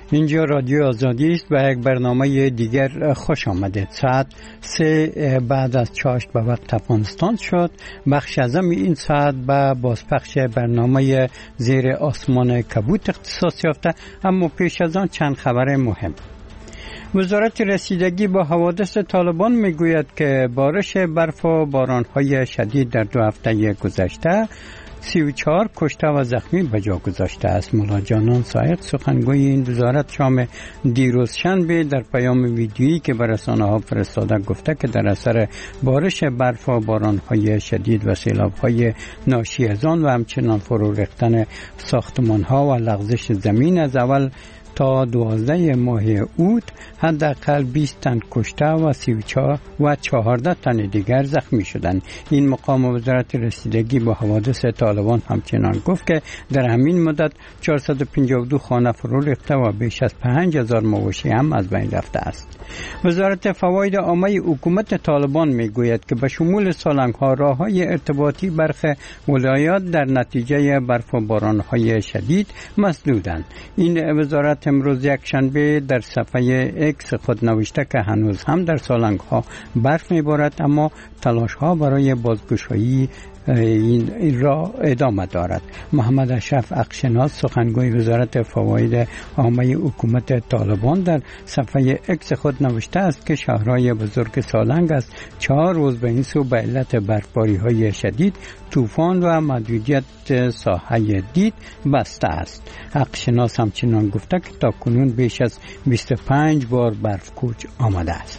اینجا رادیو آزادی است و یک برنامه دیگر خوش آمدید. ساعت 3 بعد از چاشت به وقت افغانستان شد. بخش ازم این ساعت به بازپخش برنامه زیر آسمان کبوت اختصاص یافته، اما پیش از آن چند خبر مهم. وزارت رسیدگی با حوادث طالبان میگوید که بارش برف و بارانهای شدید در 2 هفته گذشته 34 کشته و زخمی به جا گذاشته است. مولا جانان سایق سخنگوی این وزارت شام دیروز شنبه در پیام ویدیویی که به رسانه‌ها فرستاده گفته که در اثر بارش برف و باران‌های شدید و سیلاب‌های ناشی از آن و همچنین فرو ریختن ساختمان‌ها و لغزش زمین از اول تا 12 ماه اوت حداقل 20 تن کشته و 34 و 14 تن دیگر زخمی شدند. این مقام وزارت رسیدگی با حوادث طالبان همچنان گفت که در همین مدت 452 خانه فرو ریخته و بیش از 5000 مواشی هم از بین رفته است. وزارت فواید عامه حکومت طالبان میگوید که به شمول سالنگ‌ها راه‌های ارتباطی برخی ولایات در نتیجه برف و باران‌های شدید مسدودند. این وزارت امروز یک شنبه در صفحه اکس خود نوشته که هنوز هم در سالنگ‌ها برف میبارد، اما تلاش‌ها برای بازگشایی این را ادامه دارد. محمد اشرف اقشناس سخنگوی وزارت فواید عامه حکومت طالبان در صفحه اکس خود نوشته است که شهرهای بزرگ سالنگ از 4 روز به این سو به علت برفباری‌های شدید، طوفان و محدودیت ساحه دید بسته است. اقشناس همچنان گفته که تاکنون بیش از 25 بار برف کوچ آمده است.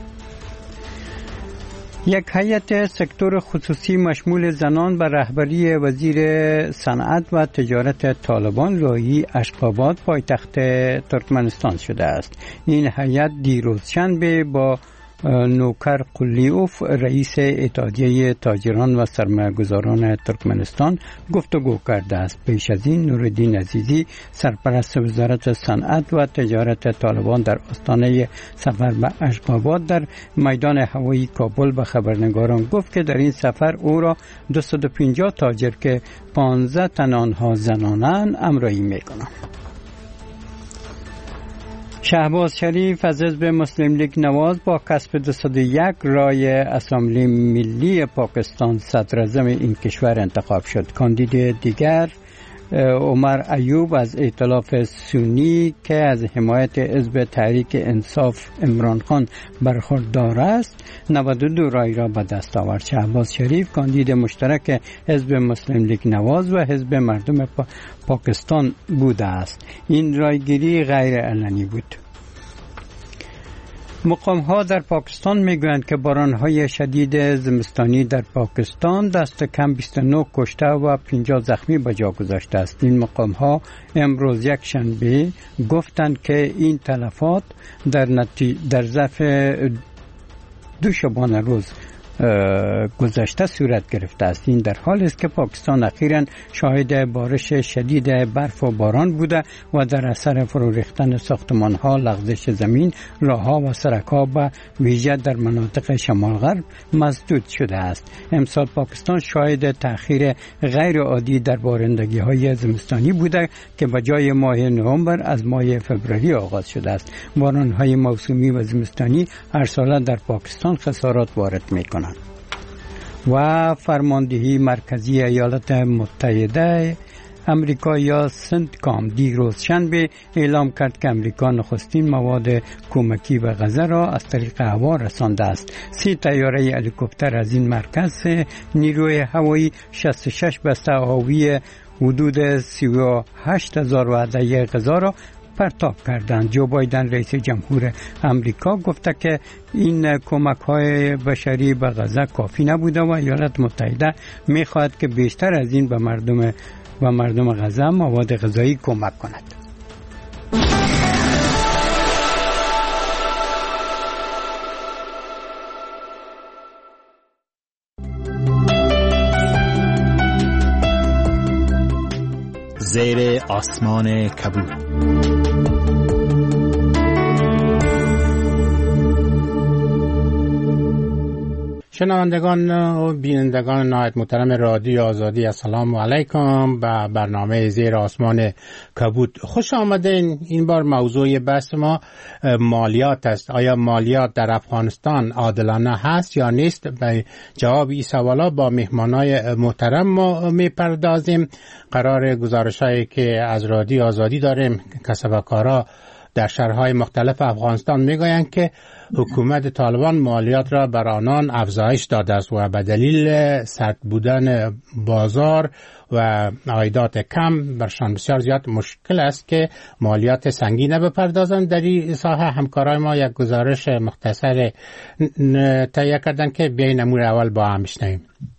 یک هیئت سکتور خصوصی مشمول زنان به رهبری وزیر صنعت و تجارت طالبان راهی اشقاباد پایتخت ترکمنستان شده است. این هیئت دیروز شنبه با نوکر قلیوف رئیس اتحادیه تاجران و سرمایه‌گذاران ترکمنستان گفتگو کرده است. پیش از این نورالدین عزیزی سرپرست وزارت صنعت و تجارت طالبان در آستانه سفر به اشقاباد در میدان هوایی کابل به خبرنگاران گفت که در این سفر او را 250 تاجر که 15 تن آنها زنانند همراهی می‌کنند. شهباز شریف از حزب مسلم لیگ نواز با کسب 201 رای اسامبلی ملی پاکستان صدر اعظم این کشور انتخاب شد. کاندید دیگر عمر ایوب از ائتلاف سنی که از حمایت حزب تحریک انصاف عمران خان برخوردار است 92 رای را به دست آورد. شهباز شریف کاندید مشترک حزب مسلم لیگ نواز و حزب مردم پاکستان بوده است. این رایگیری غیر علنی بود. مقام‌ها در پاکستان میگویند که باران‌های شدید زمستانی در پاکستان دست کم 29 کشته و 50 زخمی به جا گذاشته است. این مقام‌ها امروز یک شنبه گفتند که این تلفات در ظرف 2 شبانه روز گذشته صورت گرفته است. این در حالی است که پاکستان اخیراً شاهد بارش شدید برف و باران بوده و در اثر فرو ریختن ساختمان‌ها، لغزش زمین، راه‌ها و سرک‌ها به ویژه در مناطق شمال غرب مسدود شده است. امسال پاکستان شاهد تأخیر غیر عادی در بارندگی‌های زمستانی بوده که به جای ماه نوامبر از ماه فوریه آغاز شده است. باران‌های موسمی و زمستانی هر ساله در پاکستان خسارات وارد می‌کنند. و فرماندهی مرکزی ایالات متحده امریکا یا سنتکام دیروز شنبه اعلام کرد که امریکا نخستین مواد کمکی به غزه را از طریق هوا رسانده است. 3 طیاره هلیکوپتر از این مرکز نیروی هوایی 66 بسته آهوی حدود 38,000 وعده غذا را پرتاب کردند. جو بایدن رئیس جمهور امریکا گفته که این کمک‌های بشری به غزه کافی نبوده و ایالات متحده می‌خواهد که بیشتر از این به مردم غزه مواد غذایی کمک کند. زیر آسمان کبود. شنوندگان و بینندگان نهایت محترم رادیو آزادی، السلام علیکم. به برنامه زیر آسمان کبود خوش آمدین. این بار موضوع بحث ما مالیات است. آیا مالیات در افغانستان عادلانه هست یا نیست؟ به جواب این سوالا با مهمانای محترم ما میپردازیم. قرار گزارشایی که از رادیو آزادی داریم، کسبکارا در شهرهای مختلف افغانستان میگویند که حکومت طالبان مالیات را بر آنان افزایش داده است و به دلیل سرد بودن بازار و عایدات کم برشان بسیار زیاد مشکل است که مالیات سنگین بپردازند. در این ساحه همکارای ما یک گزارش مختصر تهیه کردن که بیاین امور اول با هم بشنویم.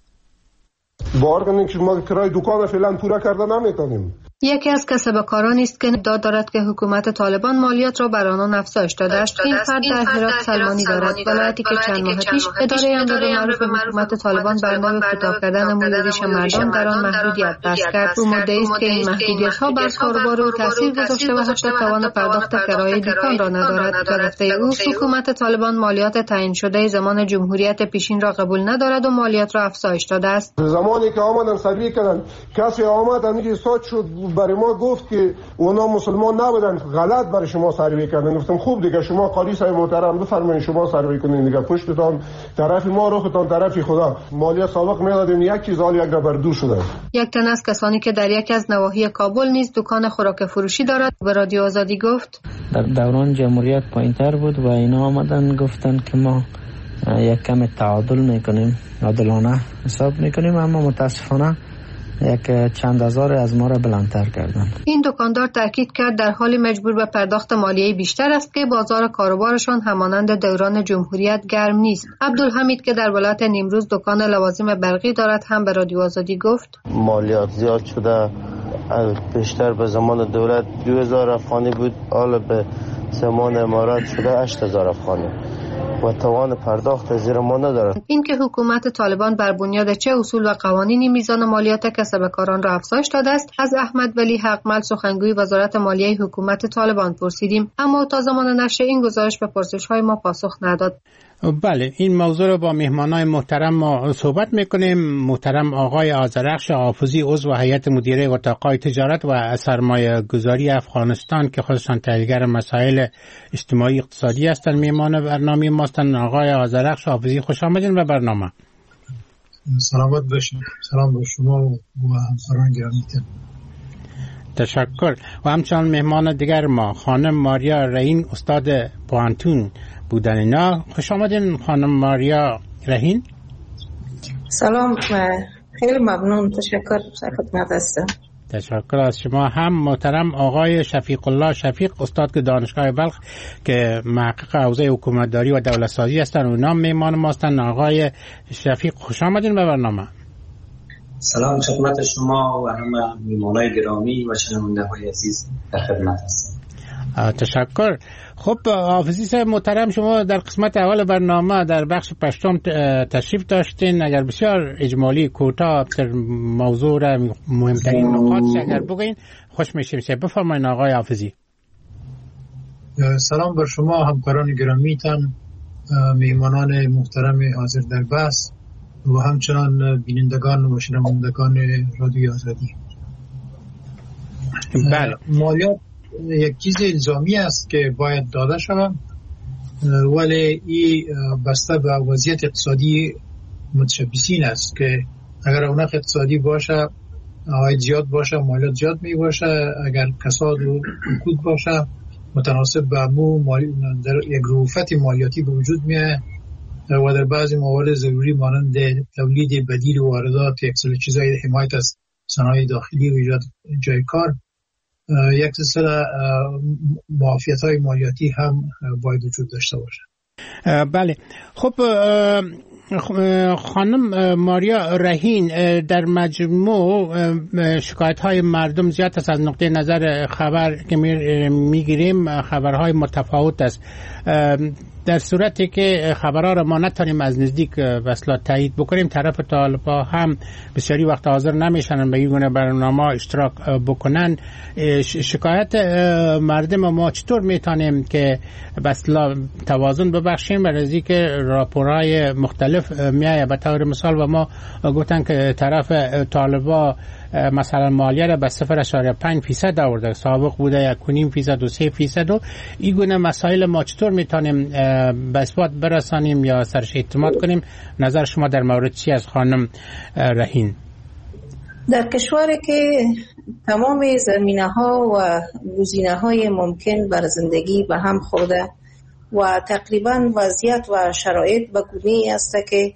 باور کنید که ما کرای دکان فعلا پورا کرده نمیتونیم. یکی از کسبکارانی است که ادعا دارد که حکومت طالبان مالیات را بر آنان افزایش داده است. این فرد در هرات سلمانی دارد، ولایتی که چند ماه پیش اداره امداد معروف حکومت طالبان بر نام کوتاه کردن موی ریش مردم در آن محدودیت بس کرد. او مدعی است که این محدودیت‌ها بر کاربار او تاثیر گذاشته و حتی توان پرداخت کرایه دکان را ندارد. به گفته او حکومت طالبان مالیات تعیین شده زمان جمهوریت پیشین را قبول ندارد و مالیات را افزایش داده است. زمانی که آمدن سروی کردن، کسی آمد همین ساعت شد برای ما گفت که اونا مسلمان نبودن، غلط برای شما سروی کردن. گفتم خوب دیگه شما قاضی صاحب محترم بفرمایید شما سروی کنین دیگه، پشتتان طرف ما رختان طرف خدا. مالیات سابق میدادیم یک چیز حال یک بر دو شده. یک تن از کسانی که در یکی از نواحی کابل نیز دکان خوراک فروشی دارد به رادیو آزادی گفت در دوران جمهوریت پایین‌تر بود و اینا آمدن گفتن که ما یک کم تعادل میکنیم، عادلانه حساب میکنیم، اما متاسفانه یک چند هزار از ما را بلندتر کردن. این دکاندار تاکید کرد در حالی مجبور به پرداخت مالیه بیشتر است که بازار کاروبارشان همانند دوران جمهوریت گرم نیست. عبدالحمید که در ولایت نیمروز دکان لوازم برقی دارد هم به رادیو آزادی گفت مالیات زیاد شده، بیشتر به زمان دولت 2000 افغانی بود، حالا به زمان امارات شده 8000 افغانی و توان پرداخت زیر ما ندارد. این که حکومت طالبان بر بنیاد چه اصول و قوانینی میزان مالیات کسبکاران را افزایش داده است از احمد ولی حقمل سخنگوی وزارت مالیه حکومت طالبان پرسیدیم، اما تا زمان نشر این گزارش به پرسش‌های ما پاسخ نداد. بله، این موضوع رو با مهمانای محترم ما صحبت میکنیم. محترم آقای آذرخش حافظی، عضو هیئت مدیره اتاق‌های تجارت و سرمایه گذاری افغانستان که خودشان تحلیلگر مسائل اجتماعی اقتصادی هستند، مهمان برنامه ما هستند. آقای آذرخش حافظی خوش آمدین به برنامه. سلامت باشید. سلام به شما و همکاران گرامیتان. تشکر. و همچنان مهمان دیگر ما خانم ماریا رهین، استاد پوانتون بودن. اینا خوش آمدین خانم ماریا رهین. سلام، خیلی ممنون، تشکر، خدمت هستم. تشکر از شما هم. محترم آقای شفیق الله شفیق، استاد دانشگاه بلخ که محقق حوزه حکومتداری و دولت سازی هستند، اونا مهمان ما هستند. آقای شفیق خوش آمدین به برنامه. سلام خدمت شما و همه مهمانان گرامی و شنونده‌های عزیز، در خدمت هستم. تشکر. خب حافظی صاحب محترم، شما در قسمت اول برنامه در بخش پشتم تشریف داشتین. اگر بسیار اجمالی کوتاه در موضوع را مهمترین نکاتش اگر بگین خوش میشیم. بفرمایید آقای حافظی. سلام بر شما همکاران گرامیتان، مهمانان محترم حاضر در بحث و همچنان بینندگان و شنوندگان رادیو آزادی. بله، مالیات یک چیز الزامی است که باید داده شود، ولی این بسته به وضعیت اقتصادی متشبثین است که اگر رونق اقتصادی باشه عاید زیاد باشه مالیات زیاد می باشه، اگر کساد و رکود باشه متناسب به در یک رفوت مالیاتی به وجود میاد و در بعضی موارد ضروری مانند تولید بدیل و واردات، یک سری چیزای حمایت از صنایع داخلی و ایجاد جای کار، یک سلسله معافیت‌های مالیاتی هم باید وجود داشته باشه. بله. خب خانم ماریا رهین، در مجموع شکایت‌های مردم زیاد است. از نقطه نظر خبر که میگیریم خبرهای متفاوت است. در صورتی که خبرها را ما نتونیم از نزدیک وصلات تایید بکنیم، طرف طالبان هم بسیاری وقت حاضر نمیشن به این گونه برنامه اشتراک بکنن. شکایت مردم ما چطور میتونیم که بسلا توازن ببخشیم؟ برای که راپورهای مختلف میایه به طور مثال و ما گفتن که طرف طالبان مثلا مالیه را به 0.5% آورده، سابق بوده 1.5% و 3%. این گونه مسائل ما چطور میتونیم به اثبات برسانیم یا سرش اعتماد کنیم؟ نظر شما در مورد چی از خانم رهین؟ در کشوری که تمام زمینه ها و گزینه های ممکن بر زندگی به هم خورده و تقریبا وضعیت و شرایط به گونه‌ای است که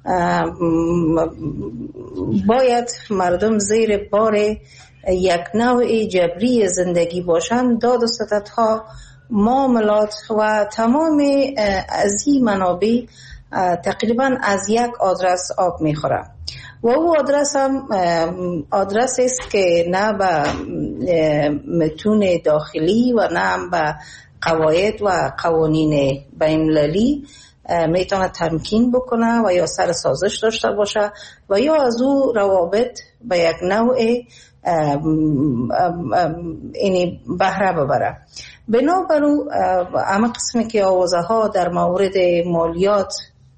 باید مردم زیر بار یک نوع جبری زندگی باشند. داد و ستدها، معاملات و تمام از این منابع تقریبا از یک آدرس آب میخوره و او آدرس هم آدرس است که نه به متون داخلی و نه به قواعد و قوانین بین‌المللی میتونه تمکین بکنه و یا سر سازش داشته باشه و یا از او روابط به یک نوع اینی بهره ببره. بنابراین اما قسمی که آوازه ها در مورد مالیات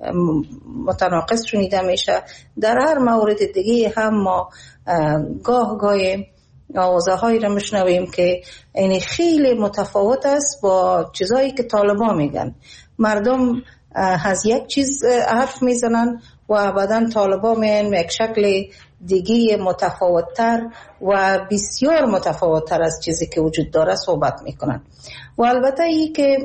متناقض شنیده میشه، در هر مورد دیگه هم ما گاه آوازه هایی را میشنویم که این خیلی متفاوت است با چیزایی که طالبان میگن. مردم از یک چیز حرف میزنن و بعداً طالبان میان یک شکل دیگه متفاوتتر و بسیار متفاوتتر از چیزی که وجود داره صحبت میکنن. و البته ای که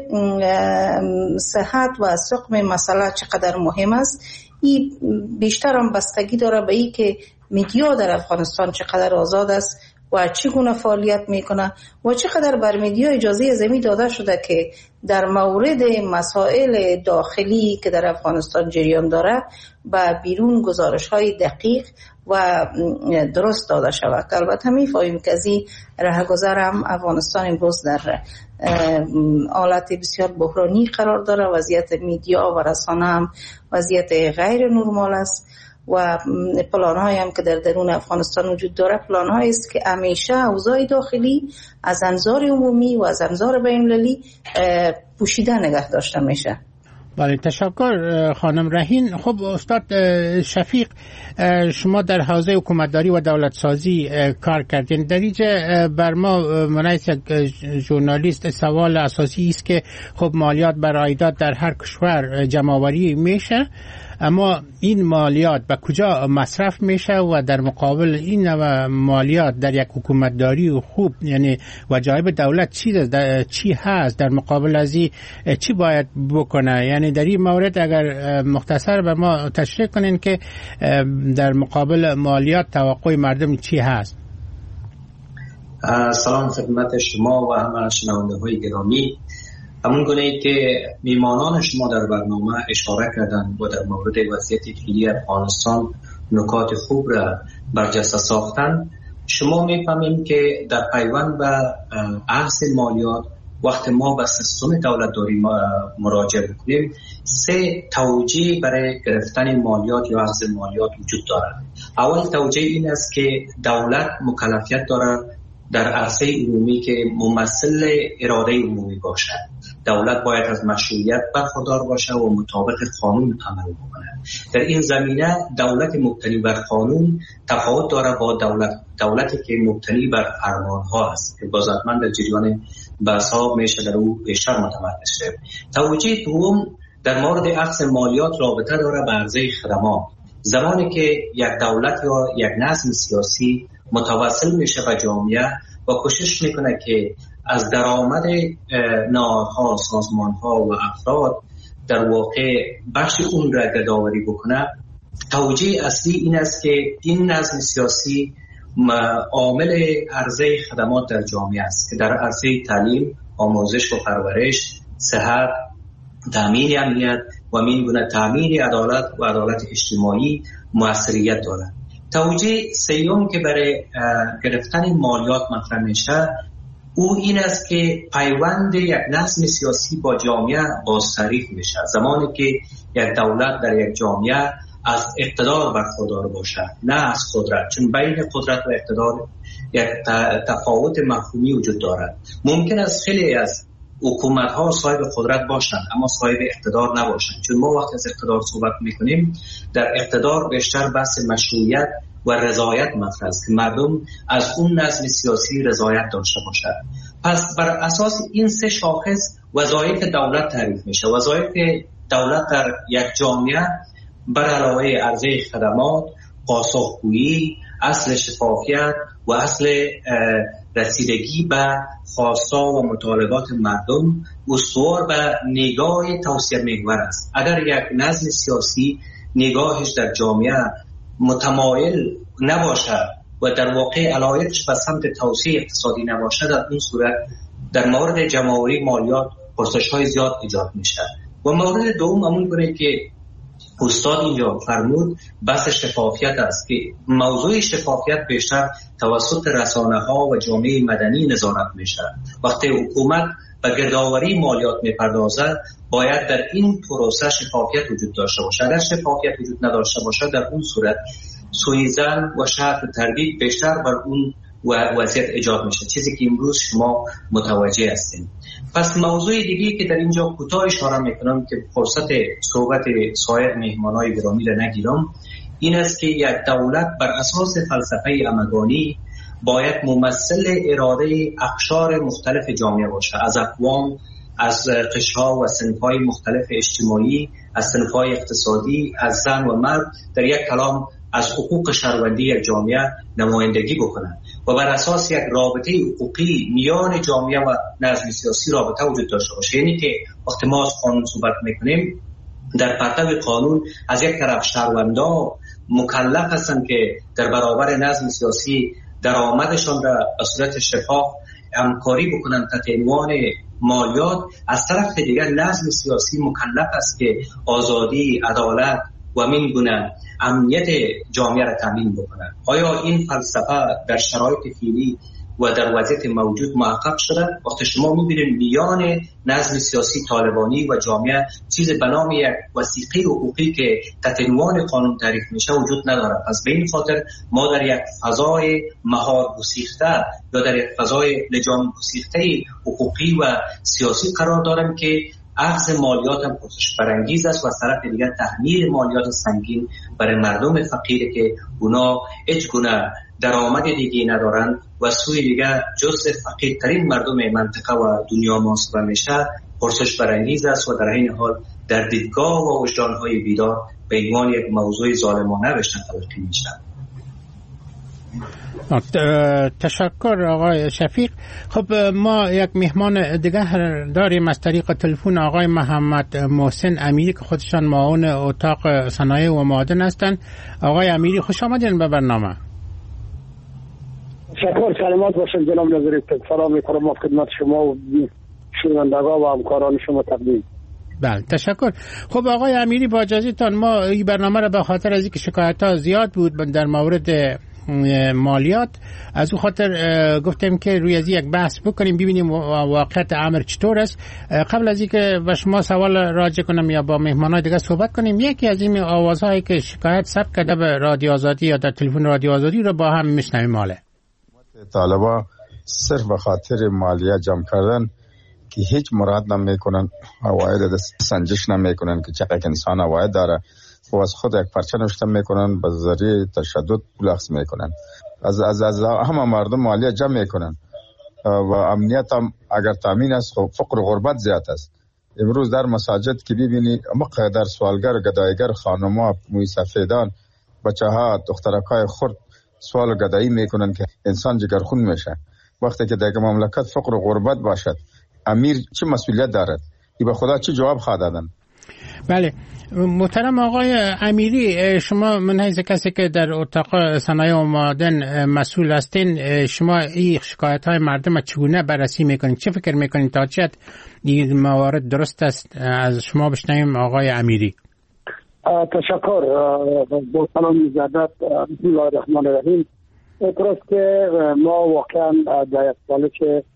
صحت و سقم مسئله چقدر مهم است، این بیشتر هم بستگی داره به ای که میدیا در افغانستان چقدر آزاد است و چگونه فعالیت میکنه و چقدر بر میدیا اجازه زمین داده شده که در مورد مسائل داخلی که در افغانستان جریان داره و بیرون گزارش های دقیق و درست داده شود. البته میفهمیم که از این رهگذر هم افغانستان امروز در حالت بسیار بحرانی قرار داره. وضعیت میدیا و رسانه هم وضعیت غیر نرمال است و پلان‌هایی هم که در درون افغانستان وجود داره پلان‌هایی است که همیشه اوضاع داخلی از انظار عمومی و از انظار بین‌المللی پوشیده نگه داشته میشه. بله، تشکر خانم رهین. خب استاد شفیق، شما در حوزه حکومتداری و دولت سازی کار کردین. در اینجا بر ما منعکس یک ژورنالیست سوال اساسی است که خب مالیات بر عایدات در هر کشور جمع‌آوری میشه، اما این مالیات به کجا مصرف میشه و در مقابل این مالیات در یک حکومتداری خوب یعنی وجایب دولت چی هست؟ در مقابل از این چی باید بکنه؟ یعنی در این مورد اگر مختصر به ما تشریح کنین که در مقابل مالیات توقع مردم چی هست؟ سلام خدمت شما و همه شنونده های گرامی. همون گونه که میمانان شما در برنامه اشاره کردن و در مورد وضعیت فعلی افغانستان نکات خوب را برجسته ساختن، شما میفهمیم که در پیوند به اخذ مالیات وقت ما به سیستم دولتداری مراجعه بکنیم، 3 توجیه برای گرفتن مالیات یا اخذ مالیات وجود دارد. اول توجیه این است که دولت مکلفیت دارد در عرصه عمومی که ممثل اراده عمومی باشد. دولت باید از مشروعیت برخوردار باشه و مطابق قانون عمل بکنه. در این زمینه دولت مبتنی بر قانون تفاوت داره با دولتی که مبتنی بر فرمانها است که بازاتمند در جریان بحث‌ها میشه در او بیشتر متمرکز شه. توجیه دوم در مورد اخذ مالیات رابطه داره به عرضه خدمات. زمانی که یک دولت یا یک نظم سیاسی متوسل میشه به جامعه و کوشش میکنه که از درآمد نهادها، سازمانها و افراد در واقع بخش اون را گداوری بکنه، توجیه اصلی این است که این نظم سیاسی عامل عرضه خدمات در جامعه است که در عرصه تعلیم، آموزش و پرورش، صحت، تامین امنیت و این گونه تامین عدالت و عدالت اجتماعی موثریت دارد. توجیه سیوم که برای گرفتن مالیات مطرح میشه او این است که پیوند یک نظم سیاسی با جامعه بازتعریف میشه. زمانی که یک دولت در یک جامعه از اقتدار برخوردار باشه، نه از قدرت، چون بین قدرت و اقتدار یک تفاوت مفهومی وجود دارد. ممکن است خیلی از حکومت ها صاحب قدرت باشند اما صاحب اقتدار نباشند، چون ما وقتی از اقتدار صحبت میکنیم در اقتدار بیشتر بحث مشروعیت و رضایت مطرح است که مردم از اون نظم سیاسی رضایت داشته باشند. پس بر اساس این سه شاخص وظایف دولت تعریف میشه. وظایف دولت در یک جامعه بر علاوه عرضه خدمات، پاسخگویی، اصل شفافیت و اصل رسیدگی به خواستا و مطالبات مردم استوار به نگاه توسعه محور است. اگر یک نظم سیاسی نگاهش در جامعه متمایل نباشه و در واقع علایقش به سمت توسعه اقتصادی نباشه، در این صورت در مورد جمع‌آوری مالیات پرسش‌های زیاد ایجاد میشه. و مورد دوم همون گونه که استاد اینجا فرمود بحث شفافیت است که موضوع شفافیت بیشتر توسط رسانه‌ها و جامعه مدنی نظارت میشه. وقتی حکومت به گردآوری مالیات میپردازه باید در این پروسه شفافیت وجود داشته باشه. اگر شفافیت وجود نداشته باشه در اون صورت سوءظن و شک و تردید بیشتر بر اون وضعیت ایجاد میشه، چیزی که امروز شما متوجه هستین. پس موضوع دیگه که در اینجا کوتاه اشاره میکنم که فرصت صحبت سایر مهمانای گرامی را نگیرم، این است که یک دولت بر اساس فلسفه همگانی باید ممثل اراده اقشار مختلف جامعه باشه، از اقوام، از قشرها و صنف‌های مختلف اجتماعی، از صنف‌های اقتصادی، از زن و مرد، در یک کلام از حقوق شهروندی یک جامعه نمایندگی بکنند و بر اساس یک رابطه حقوقی میان جامعه و نظم سیاسی رابطه وجود داشته باشه. یعنی که وقتی ما از قانون صحبت میکنیم در پرتو قانون از یک طرف شهروندا مکلف هستند که در برابر نظم سیاسی درآمدشان را به صورت شفاف همکاری بکنند تحت عنوان مالیات، از طرف دیگر نظم سیاسی مکلف است که آزادی، عدالت و من گونه امنیت جامعه را تامین بکنند. آیا این فلسفه در شرایط فعلی و در وضعیت موجود محقق شده؟ وقتی شما می‌بینید میان نظم سیاسی طالبانی و جامعه چیز به نام یک وثیقه حقوقی که تحت عنوان قانون تعریف میشه وجود نداره. پس به این خاطر ما در یک فضای مهار گسیخته یا در یک فضای لجام گسیخته حقوقی و سیاسی قرار داریم که اخذ مالیات هم پرسش برانگیز است و از طرف دیگر تحمیل مالیات سنگین برای مردم فقیری که اونا هیچ گونه درآمد دیگه ندارن و سوی دیگر جزء فقیرترین مردم منطقه و دنیا محسوب میشه پرسش برانگیز است و در این حال در دیدگاه و وجدان‌های بیدار به عنوان یک موضوع ظالمانه بهش تلقی میشه. تشکر آقای شفیق. خب ما یک مهمان دیگه داریم از طریق تلفن، آقای محمد محسن امیری که خودشان معاون اتاق صنایع و معادن هستند. آقای امیری خوش آمدین به برنامه. تشکر، سلامت باشید جناب نظری. سلام میکنم خدمت شما و شنوندگان و همکاران شما تقدیم. بله تشکر. خب آقای امیری با اجازهتان ما این برنامه را به خاطر از اینکه شکایت‌ها زیاد بود در مورد مالیات از او خاطر گفتیم که روی از یک بحث بکنیم ببینیم واقعیت امر چطور است. قبل از اینکه به شما سوال راجع کنم یا با مهمانای دیگه صحبت کنیم، یکی از این آوازهایی که شکایت ثبت کرده به رادیو آزادی یا در تلفن رادیو آزادی رو با هم میشنویم. ماله طالبا صرف به خاطر مالیات جمع کردن که هیچ مراد نمیکنن، عواید سنجش نمیکنن که چقدر انسان عواید داره و از خود یک پرچه نوشته میکنن، به ذریعه تشدد پول اخذ میکنن، از همه مردم مالیات جمع میکنن و امنیت هم اگر تامین است خب فقر و غربت زیاد است. امروز در مساجد که ببینی مقدار سوالگر، گدایگر، خانم‌ها، موی سفیدان، بچه‌ها، دخترکای خرد سوال گدایی میکنن که انسان جگرخون میشه. وقتی که در مملکت فقر و غربت باشد امیر چه مسئولیت دارد؟ ای به خدا چه جواب خواهد دادن؟ بله محترم آقای امیری، شما من حیث کسی که در اتاق صنایع و معادن مسئول هستین، شما این شکایت های مردم چگونه بررسی میکنین؟ چه فکر میکنین تا چه این موارد درست است؟ از شما بشنویم آقای امیری. تشکر. با سلام زیادت. بسم الله الرحمن الرحیم. اعتراض که ما واقعا در یک سالی که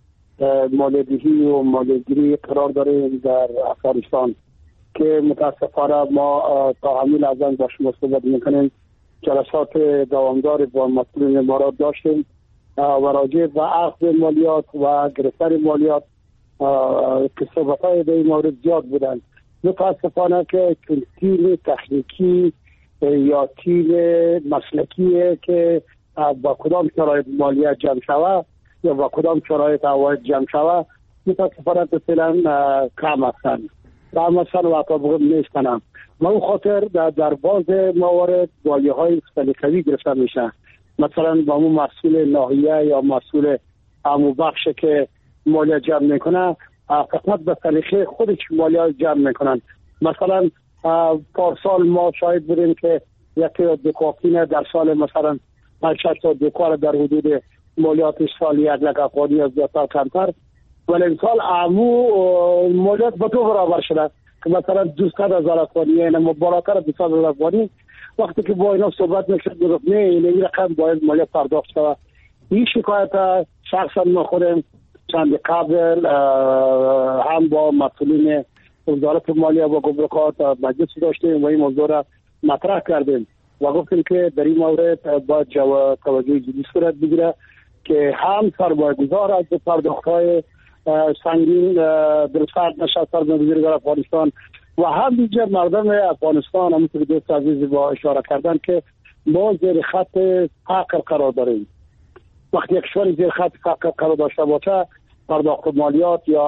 مالیات‌دهی و مالیات‌گیری قرار داریم در افغانستان که متاسفانه ما تا همین لحظه با شما صحبت میکنیم جلسات دوامدار با مسئولین امارات داشتیم و راجع به اخذ مالیات و گرفتن مالیات که صحبت‌های در این مورد زیاد بودند. متاسفانه که تیم تکنیکی یا تیم مسلکی که با کدام شرایط مالیات جمع شود یا با کدام شرایط عواید جمع شود متاسفانه فعلا کم هستند و حتی نیستند. ما اون خاطر در بعض موارد مالیه‌های سلیقه‌ای گرفته میشه. مثلا با اون مسئول ناحیه یا مسئول عمو بخش که مالیات جمع میکنه فقط به سلیقه خودش مالیات جمع میکنن. مثلا پارسال ما شاهد بودیم که یکی دکاکینه در سال مثلا 5-6 تا دکار در حدود مالیات سال 1 لک افغانی از زیادتر کمتر، ولی امسال عمو مالیات به 2 برابر شده که مثلا 200,000 افغانی یعنی بالاتر 200,000 افغانی. وقتی که با اینا صحبت میشد میگفت نه این رقم باید مالیات پرداخت شود. این شکایت شخصا ما خودم چند قبل هم با مسئولین وزارت مالیه و گمرکات مجلس داشتیم و این موضوع را مطرح کردیم و گفتیم که در این مورد باید توجه جدی صورت بگیره که هم سرمایه‌گذار از پرداخت‌های سنگین دلسرد نشه سرمایه‌گذاری در افغانستان و هم دیگر مردم افغانستان همونطور که دوست عزیز با اشاره کردن که ما زیر خط فقر قرار داریم. وقتی یک کشور زیر خط فقر قرار داشته باشه پرداخت مالیات یا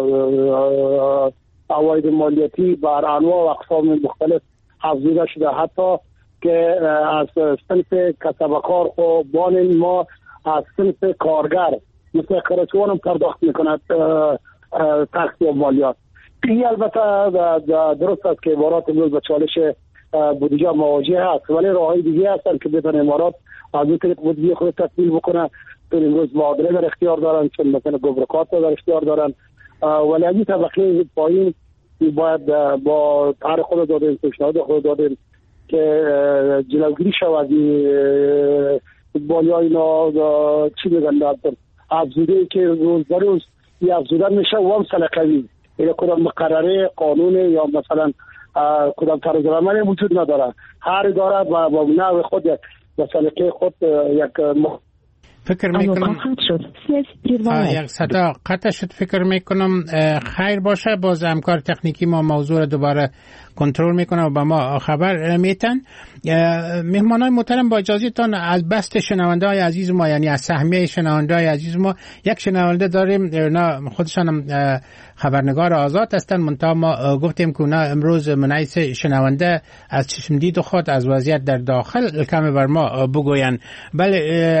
عواید مالیاتی بر انواع و اقسام مختلف افزوده شده، حتی که از صنف کسب و کار و بان ما از صنف کارگر مثل کارچوان هم پرداخت میکند تکس و مالیات. این البته درست است که امارات امروز به چالش بودجه مواجه هست، ولی راههای دیگه هستن که بتونه امارات از این طریق بودجه خود تکمیل بکنه. چون امروز معادله در اختیار دارن، چون مثلا گمرکات در اختیار دارن، ولی از این طبقه پایین باید با طرح خود دادیم، پیشنهاد خود دادیم که جلوگیری شود بالای اینا چی میگن افزوده که روز به روز این افزودن میشه و هم سلقوی یا کدام مقرره قانون یا مثلا کدام طرز عمل وجود نداره. هر اداره با نوع خود و سلیقه خود یک فکر میکنم یک صدا قطع شد. فکر میکنم خیر باشه، باز همکار تکنیکی ما موضوع رو دوباره کنترل میکنه و به ما خبر میتن. مهمانای محترم با اجازهتان از بست شنونده های عزیز ما، یعنی از سهمیه شنونده های عزیز ما، یک شنونده داریم نه خودشان هم خبرنگار آزاد هستن، منتها ما گفتیم که اونا امروز منعیس شنونده از چشم دید خود از وضعیت در داخل کمی بر ما بگوین. بله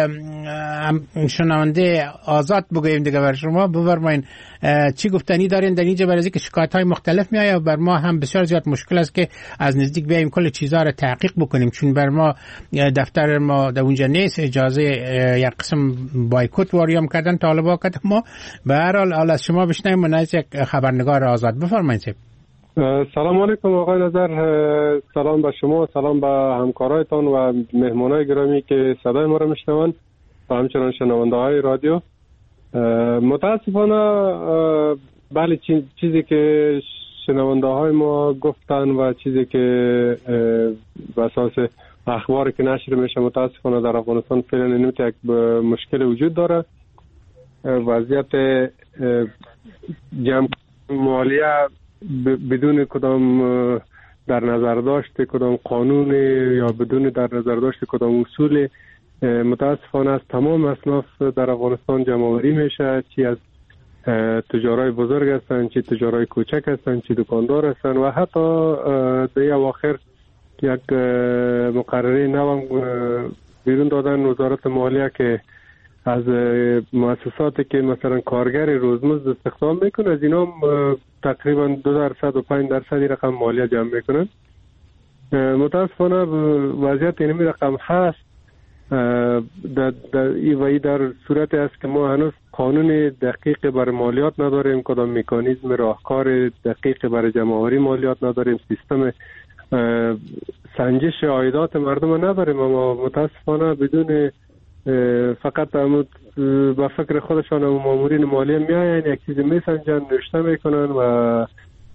شنونده آزاد بگویم دیگه بر شما بفرمایید چی گفتنی دارین در اینجا، برای اینکه شکایت های مختلف میآید و بر ما هم بسیار زیاد مشکل است که از نزدیک بیایم کل چیزها را تحقیق بکنیم، چون بر ما دفتر ما در اونجا نیست، اجازه یک قسم بایکوت واریام کردن طالبا کردن ما. به هر حال از شما بشنویم منعیس یک خبرنگار آزاد. بفرمایید. سلام علیکم آقای نظر، سلام به شما، سلام به همکارایتان و مهمانای گرامی که صدای ما را میشنوند و همچنان شنونده های رادیو. متاسفانه بله چیزی که شنونده های ما گفتن و چیزی که به اساس اخباری که نشر میشه متاسفانه در افغانستان فعلا اینوت یک مشکل وجود داره. وضعیت جمع مالیه بدون کدام در نظر داشت کدام قانون یا بدون در نظر داشت کدام اصول متاسفانه از تمام اصناف در افغانستان جمع‌آوری میشه، چی از تجارای بزرگ هستن، چی تجارای کوچک هستن، چی دکاندار هستن و حتی در اواخر یک مقرره نو بیرون دادن وزارت مالیه که از مؤسساتی که مثلا کارگر روزمزد استخدام میکنه از اینا تقریبا 2% و 5% رقم مالیه جمع میکنن. متاسفانه وضعیت اینمی رقم هست در صورت است که ما هنوز قانون دقیق برای مالیات نداریم، کدام مکانیزم راهکار دقیق برای جمع‌آوری مالیات نداریم، سیستم سنجش عایدات مردم نداریم. اما متاسفانه بدون فقط با فکر خودشان و مامورین مالی میاین یک چیز میسنجن، نوشته میکنن و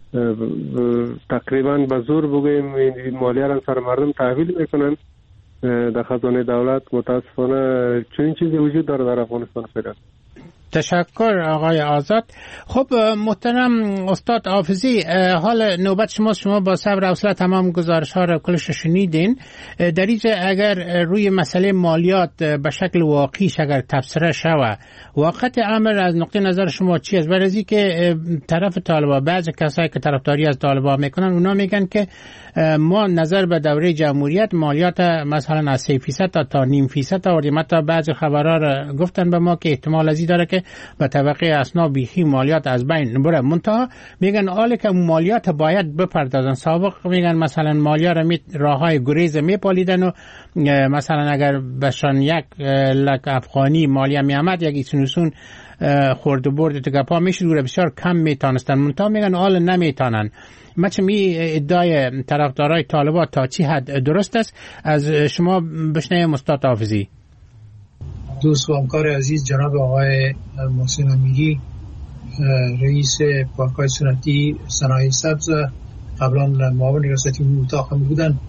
تقریبا به زور بگویم این مالیه را سر مردم تحویل میکنن در خزانه دولت. متاسفانه چنین چیزی وجود داره در افغانستان فعلا. تشکر آقای آزاد. خب محترم استاد حافظی، حال نوبت شما با صبر و حوصله تمام گزارش ها را کلش شنیدین. در اینجا اگر روی مسئله مالیات به شکل واقعیش اگر تبصره شود، واقعیت امر از نقطه نظر شما چی است؟ برای که طرف طالبان، بعضی کسایی که طرفداری از طالبان میکنن، اونا میگن که ما نظر به دوره جمهوریت مالیات مثلا از 3% تا 0.5% آوردیم. حتی بعضی خبرها را گفتن به ما که احتمال ازی داره که به طبقه اصناف بیخی مالیات از بین بره. منتها میگن آله که مالیات باید بپردازن. سابق میگن مثلا مالیات را راههای گریز میپالیدن و مثلا اگر بشان 1 لک افغانی مالیه میامد، یک ایسونوسون خورد و برد تو گپا میشد و بسیار کم میتانستن. منتها میگن آل نمیتانن. مثل ادعای طرفدارای طالبان تا چی حد درست است؟ از شما بشنویم استاد حافظی. دوست و همکار عزیز جناب آقای محسن امیری، رئیس پارک‌های سنتی صنایع سبز، قبلا معاون ریاستی اتاق هم بودن،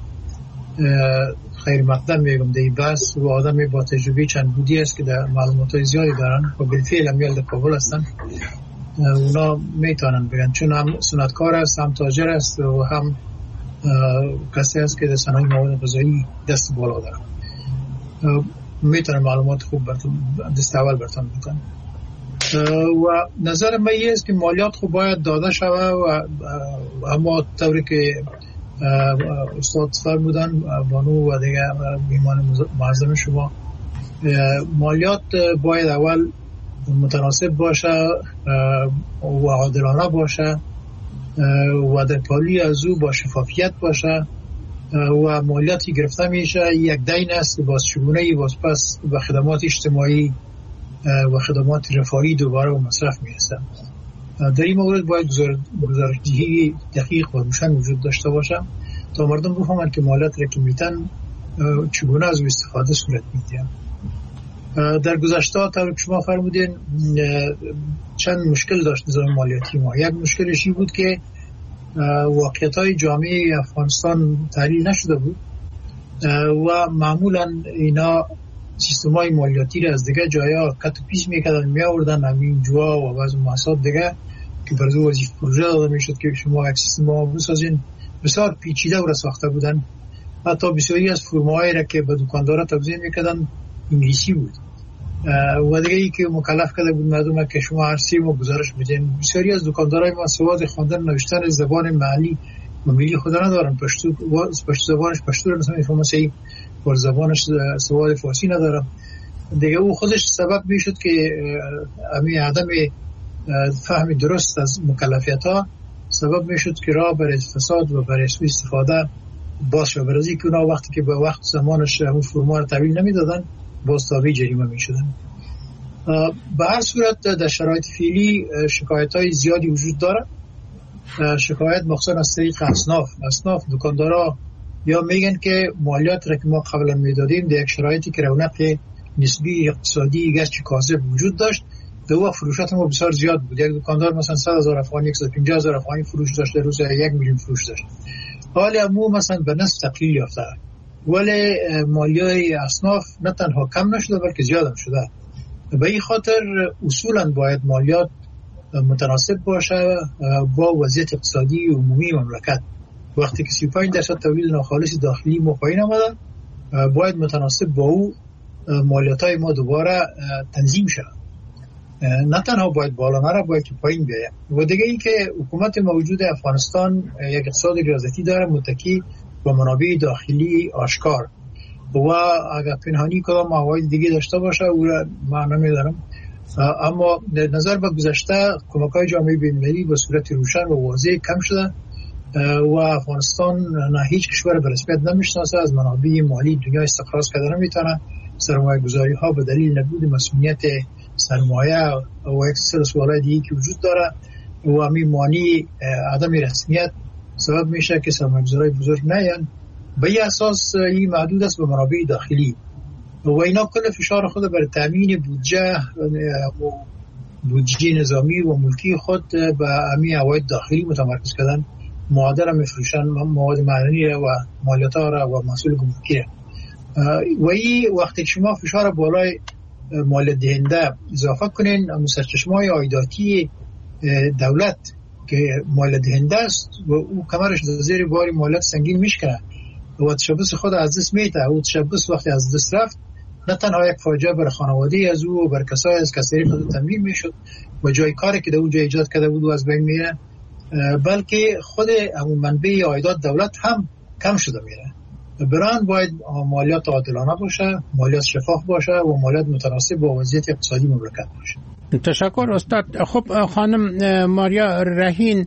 خیر مقدم میگم در این بحث و آدم با تجربه چند بودی است که در معلومات زیادی دارن و بالفعل هم در کابل هستن. اونا میتونن بگن، چون هم صنعتکار است، هم تاجر است و هم کسی است که در صنایع مواد غذایی دست بالا داره. میتونن معلومات خوب دست اول برتون بکنن. و نظر من این است که مالیات خوب باید داده شود و اما طوری که استاد فرمودن بانو و دیگه میمان معظم شما، مالیات باید اول متناسب باشه و عادلانه باشه و در پالی از او با شفافیت باشه و مالیاتی گرفته میشه یک دین است باز چگونه باز پس به خدمات اجتماعی و خدمات رفاهی دوباره و مصرف میرسه. در این مورد باید گزارش‌دهی دقیق و روشن وجود داشته باشه تا مردم بفهمند که مالیات را که میتن چگونه از استفاده صورت میگیره. در گذشته طور که شما فرمودین چند مشکل داشت نظام مالیاتی ما. یک مشکلش این بود که واقعیت‌های جامعه افغانستان تحلیل نشده بود و معمولا اینا سیستم‌های مالیاتی را از دیگه جایا کت و پیش میکردن میآوردن همین جوا و بعض محاسبات دیگه که برای وظیفه پروژه داده میشد که شما یک سیستم بسازین. بسیار پیچیده و ساخته بودن. حتی بسیاری از فرماهایی را که به دکاندارا توزیع میکردن انگلیسی بود و دیگه ای که مکلف کرده بود مردم که شما هر سی ما گزارش بدین. بسیاری از دکاندارای ما سواد خواندن نوشتن زبان محلی و ملی خود ندارن. پشتو زبانش پشتو مثلا انفورماسیون پر زبانش سواد فارسی ندارم. دیگه او خودش سبب میشد که همین عدم فهم درست از مکلفیت‌ها سبب میشد که راه برای فساد و برای سوء استفاده باشه. برای که اونا وقتی که به وقت زمانش اون فرما رو تحویل نمیدادن باز تابع جریمه میشدن. به هر صورت در شرایط فعلی شکایت‌های زیادی وجود داره. شکایت مخصوصا از طریق اصناف دکاندارا یا میگن که مالیات را که ما قبلا میدادیم در یک شرایطی که رونق نسبی اقتصادی گشت کاذب وجود داشت، دو فروشات ما بسیار زیاد بود. یک دکاندار مثلا 100,000 افغانی 150,000 افغانی فروش داشت، در روز 1 میلیون فروش داشت. حالا امو مثلا به نصف تقلیل یافته، ولی مالیات اصناف نه تنها کم نشده بلکه زیاد هم شده. به این خاطر اصولا باید مالیات متناسب باشه با وضعیت اقتصادی عمومی مملکت. وقتی که 35% تولید ناخالص داخلی ما پایین آمدن، باید متناسب با او مالیات‌های ما دوباره تنظیم شد. نه تنها باید بالا نره، باید که پایین بیاید. و دیگه ای که حکومت موجود افغانستان یک اقتصاد ریاضتی داره متکی با منابع داخلی آشکار و اگر پنهانی کدام عواید دیگه داشته باشه او را من نمیدارم. اما نظر به گذشته کمک‌های جامعه بین‌المللی به صورت روشن و واضح کم شده و افغانستان نه هیچ کشور به رسمیت نمیشناسه از منابع مالی دنیا استخراج کرده نمیتونه. سرمایه گذاری ها به دلیل نبود مسئولیت سرمایه و یک سری سوالات دیگه که وجود داره و همین مانی عدم رسمیت سبب میشه که سرمایه گذاری بزرگ نیان. به این اساس این محدود است به منابع داخلی و اینا کل فشار خود بر تامین بودجه و بودجه نظامی و ملکی خود به امی عواید داخلی متمرکز کردن. معادل را میفروشن، مواد معدنی و مالیات را و محصول گمرکی. و این وقتی شما فشار بالای مالیات دهنده اضافه کنین، سرچشمه‌های عایداتی دولت که مالیات دهنده است و او کمرش زیر بار مالیات سنگین میشکنه و تشبث خود از دست میده. او تشبث وقتی از دست رفت نه تنها یک فاجعه بر خانواده از او و بر کسایی از کسری خود تامین میشد و جای کاری که در اونجا ایجاد کرده بود و از بین میره، بلکه خود همون منبع عایدات دولت هم کم شده میره. بران باید مالیات عادلانه باشه، مالیات شفاف باشه و مالیات متناسب با وضعیت اقتصادی مملکت باشه. تشکر استاد. خب خانم ماریا رهین،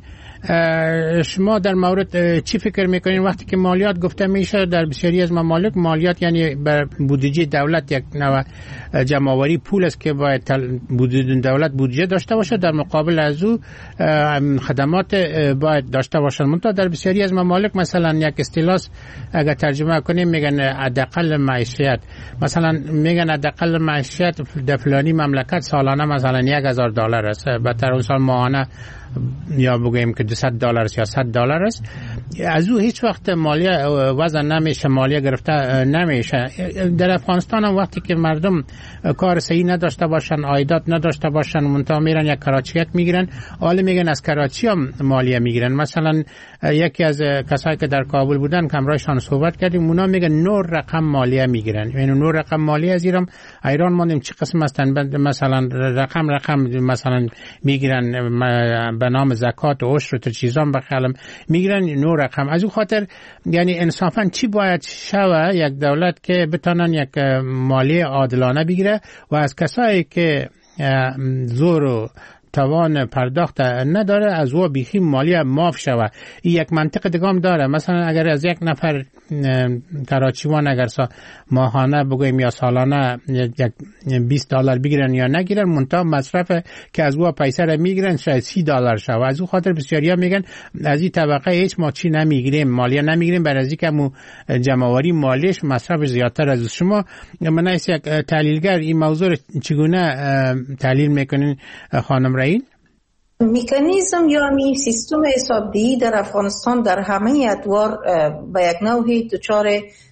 شما در مورد چی فکر میکنین وقتی که مالیات گفته میشه در بسیاری از ممالک؟ مالیات یعنی بر بودجه دولت یک نوع جمع‌آوری پول است که باید دولت بودجه داشته باشه، در مقابل از او خدمات باید داشته باشن. منتها در بسیاری از ممالک مثلا یک اصطلاح اگر ترجمه کنیم میگن حداقل معیشت، مثلا میگن حداقل معیشت در فلانی مملکت سالانه مثلا $1,000 است، بهتر اون سال ماهانه یا بگوییم که $200 یا $100 است. از او هیچ وقت مالیه وضع نمیشه، مالیه گرفته نمیشه. در افغانستان هم وقتی که مردم کار صحیح نداشته باشن، عایدات نداشته باشن، منتها میرن یک کراچیک میگیرن، حالا میگن از کراچی هم مالیه میگیرن. مثلا یکی از کسایی که در کابل بودن کمرایشان صحبت کردیم، اونا میگن 9 رقم مالیه میگیرن. یعنی 9 رقم مالیه از ایران ماندیم چه قسم هستن، مثلا رقم مثلا میگیرن به نام زکات و عشر و چیزام بخلم میگیرن 9 رقم. از اون خاطر یعنی انصافا چی باید شوه یک دولت که بتونن یک مالیه عادلانه بگیره و از کسایی که زور و توان پرداخت نداره از او بیخی مالیه معاف شوه. این یک منطق دیگه هم داره. مثلا اگر از یک نفر کراچیوان اگر ماهانه بگویم یا سالانه یک $20 بگیرن یا نگیرن، منتها مصرف که از او پیسه را میگیرن شاید $30 شوه. از او خاطر بسیاریا میگن از این طبقه هیچ ما چی نمیگیریم، مالیه نمیگیریم، برای از اینکه جمع‌آوری مالیش مصرف زیادتر از شما. من از یک تحلیلگر این موضوع چگونه تحلیل میکنین خانم رهین؟ مکانیزم یا می سیستم حسابدهی در افغانستان در همه ادوار به یک نوعی دچار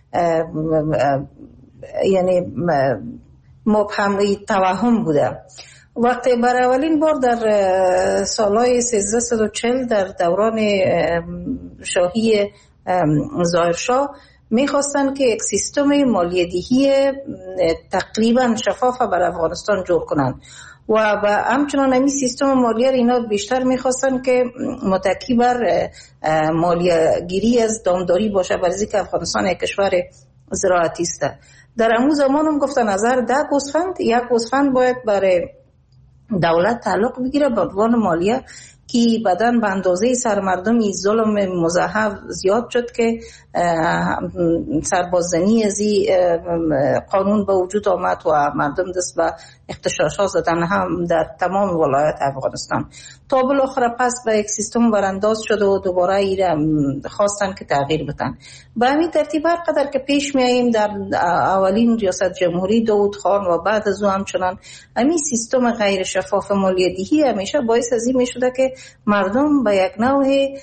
یعنی مبهمی توهم بوده. وقتی برای اولین بار در سالهای 1340 در دوران شاهی ظاهرشاه میخواستن که یک سیستم مالیه‌دهی تقریبا شفاف بر افغانستان جور کنن و همچنان این سیستم مالیه اینا بیشتر میخواستن که متکی بر مالیه گیری از دامداری باشه، برای که افغانستان یک کشور زراعتی است. در همون زمان هم گفتن از هر 10 گوسفند یک گوسفند باید برای دولت تعلق بگیره به عنوان مالیه که بعدن به اندازه سرمردمی ظلم مضاعف زیاد شد که سرباززنی از قانون به وجود آمد و مردم دست به اختشاشات زدن هم در تمام ولایات افغانستان تا بالاخره پس به یک سیستم برانداز شد و دوباره ایره خواستن که تغییر بدن. به همین ترتیب هر قدر که پیش میاییم در اولین ریاست جمهوری داود خان و بعد از او همچنان همین سیستم غیر شفاف مالیه‌دهی همیشه باعث از این میشده که مردم به یک نوع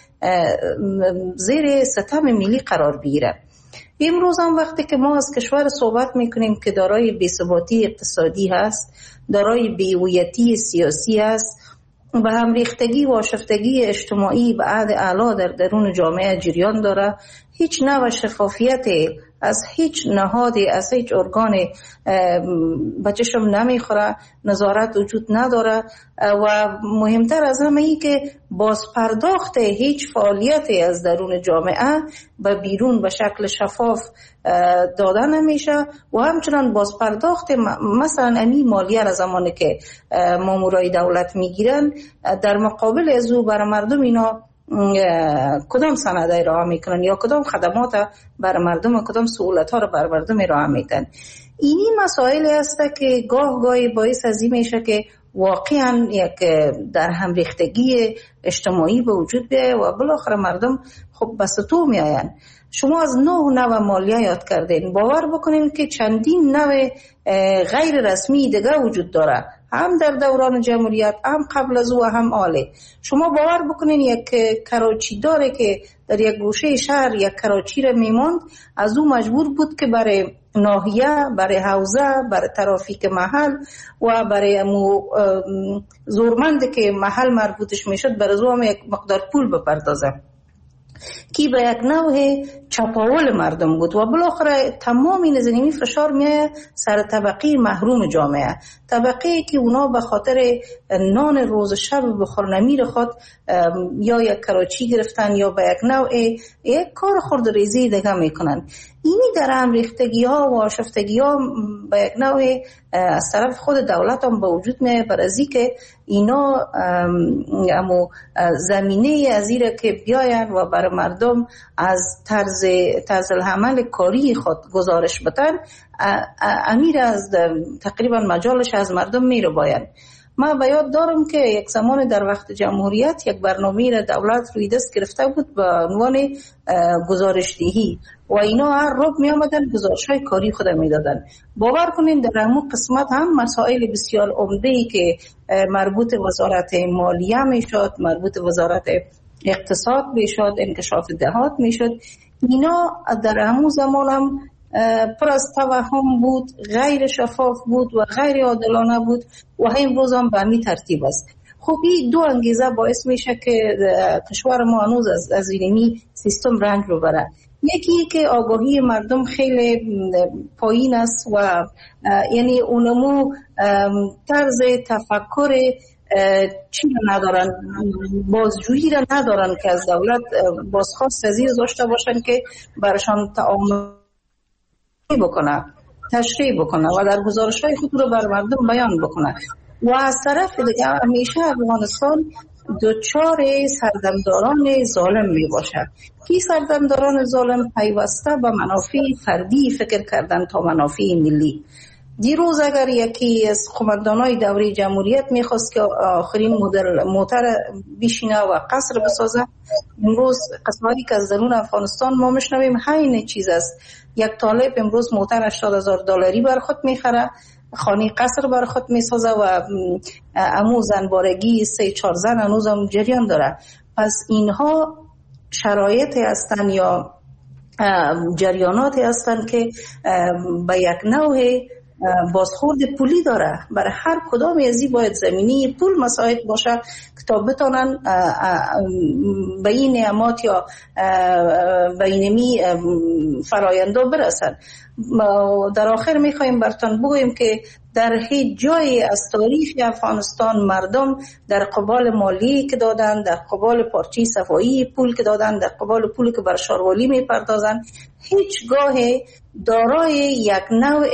زیر ستم ملی قرار بگیره. امروز هم وقتی که ما از کشور صحبت میکنیم که دارای بی‌ثباتی اقتصادی هست، دارای بی‌هویتی سیاسی هست و هم ریختگی و آشفتگی اجتماعی به حد اعلی در درون جامعه جریان داره، هیچ نوع شفافیت از هیچ نهادی، از هیچ ارگانی به چشم نمیخوره، نظارت وجود نداره و مهمتر از همه ای که بازپرداخت هیچ فعالیتی از درون جامعه به بیرون به شکل شفاف داده نمیشه و همچنان بازپرداخت مثلا امی مالیه را زمانی که مامورای دولت میگیرن در مقابل از او بر مردم اینا کدام سند ارائه میکنن یا کدام خدمات بر مردم و کدام سهولت ها رو بر مردم ارائه میدن. اینی مسائلی است که گاه گاهی باعث از این میشه که واقعا یک در هم ریختگی اجتماعی به وجود بیاید و بالاخره مردم خب به سطوح میآیند. شما از 9 نوع مالیه یاد کردین. باور بکنین که چندین نوع غیر رسمی دیگه وجود داره، هم در دوران جمهوریت، هم قبل از او، هم حالی. شما باور بکنین یک کراچی داره که در یک گوشه شهر یک کراچی را میموند، از او مجبور بود که برای ناحیه، برای حوزه، برای ترافیک محل و برای زورمند که محل مربوطش میشد برای او هم یک مقدار پول بپردازه، کی به یک نوع چپاول مردم بود و بالاخره تمام این زمینی فشار میایه سر طبقه محروم جامعه، طبقه که اونا به خاطر نان روز شب بخور نمیر خود یا یک کراچی گرفتن یا به یک نوع یک کار خردریزی دیگه میکنن. اینی در هم ریختگی ها و آشفتگی ها به یک نوع از طرف خود دولت هم به وجود میه، برای که اینا زمینه از ایره که بیاین و برای مردم از طرز العمل کاری خود گزارش بدن، امیر از تقریبا مجالش از مردم میره باید. ما به یاد دارم که یک زمان در وقت جمهوریت یک برنامه را دولت روی دست گرفته بود به عنوان گزارشدهی و اینا هر روز می آمدن گزارش‌های کاری خود میدادن. باور کنین در همون قسمت هم مسائل بسیار عمده‌ای که مربوط وزارت مالیه میشد، مربوط وزارت اقتصاد میشد، انکشاف دهات میشد، اینا در همون زمان هم پر از توهم بود، غیر شفاف بود و غیر عادلانه بود و امروز هم به همین ترتیب است. خب این دو انگیزه باعث میشه که کشور ما هنوز از اینمی سیستم رنج ببره. یکی که آگاهی مردم خیلی پایین است و یعنی اونمو طرز تفکر چی را ندارن، بازجویی را ندارن که از دولت بازخواست از این داشته باشن که برشان تعامل بکنه، تشریح بکنه و در گزارش‌های خود رو بر مردم بیان بکنه. و از طرف دیگه همیشه افغانستان دوچار سردمداران ظالم می باشه که سردمداران ظالم پیوسته به منافع فردی فکر کردن تا منافع ملی. دیروز اگر یکی از قماندانای دوره جمهوریت میخواست که آخرین مدل موتر بشینه و قصر بسازه، امروز قسمتی که از درون افغانستان ما میشنویم همین چیز است. یک طالب امروز موتر $80,000 بر خود میخره، خانه قصر بر خود میسازه و امو زنبارگی 3-4 زن هنوزم جریان داره. پس اینها شرایطی هستن یا جریاناتی هستن که به یک نوع بازخورد پولی داره. برای هر کدام از این باید زمینی پول مساعد باشه که تا بتانن به این نعمات یا به اینمی فراینده برسن. در آخر میخوایم برتان بگویم که در هیچ جایی از تاریخ افغانستان مردم در قبال مالی که دادن، در قبال پارچه صفایی پول که دادن، در قبال پولی که بر شاروالی میپردازن، هیچگاه دارای یک نوع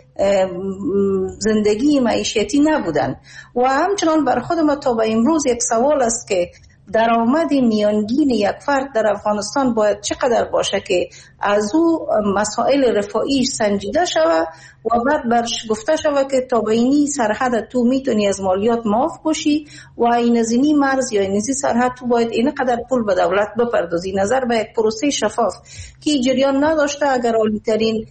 زندگی معیشتی نبودن. و همچنان بر خود ما تا به امروز یک سوال است که درآمد میانگین یک فرد در افغانستان باید چقدر باشه که از او مسائل رفاهی سنجیده شود و بعد برش گفته شود که تا به اینی سرحد تو میتونی از مالیات معاف باشی و این از اینی مرز یا این از سرحد تو باید اینقدر پول به دولت بپردازی. نظر به یک پروسه شفاف که جریان نداشته. اگر عالی‌ترین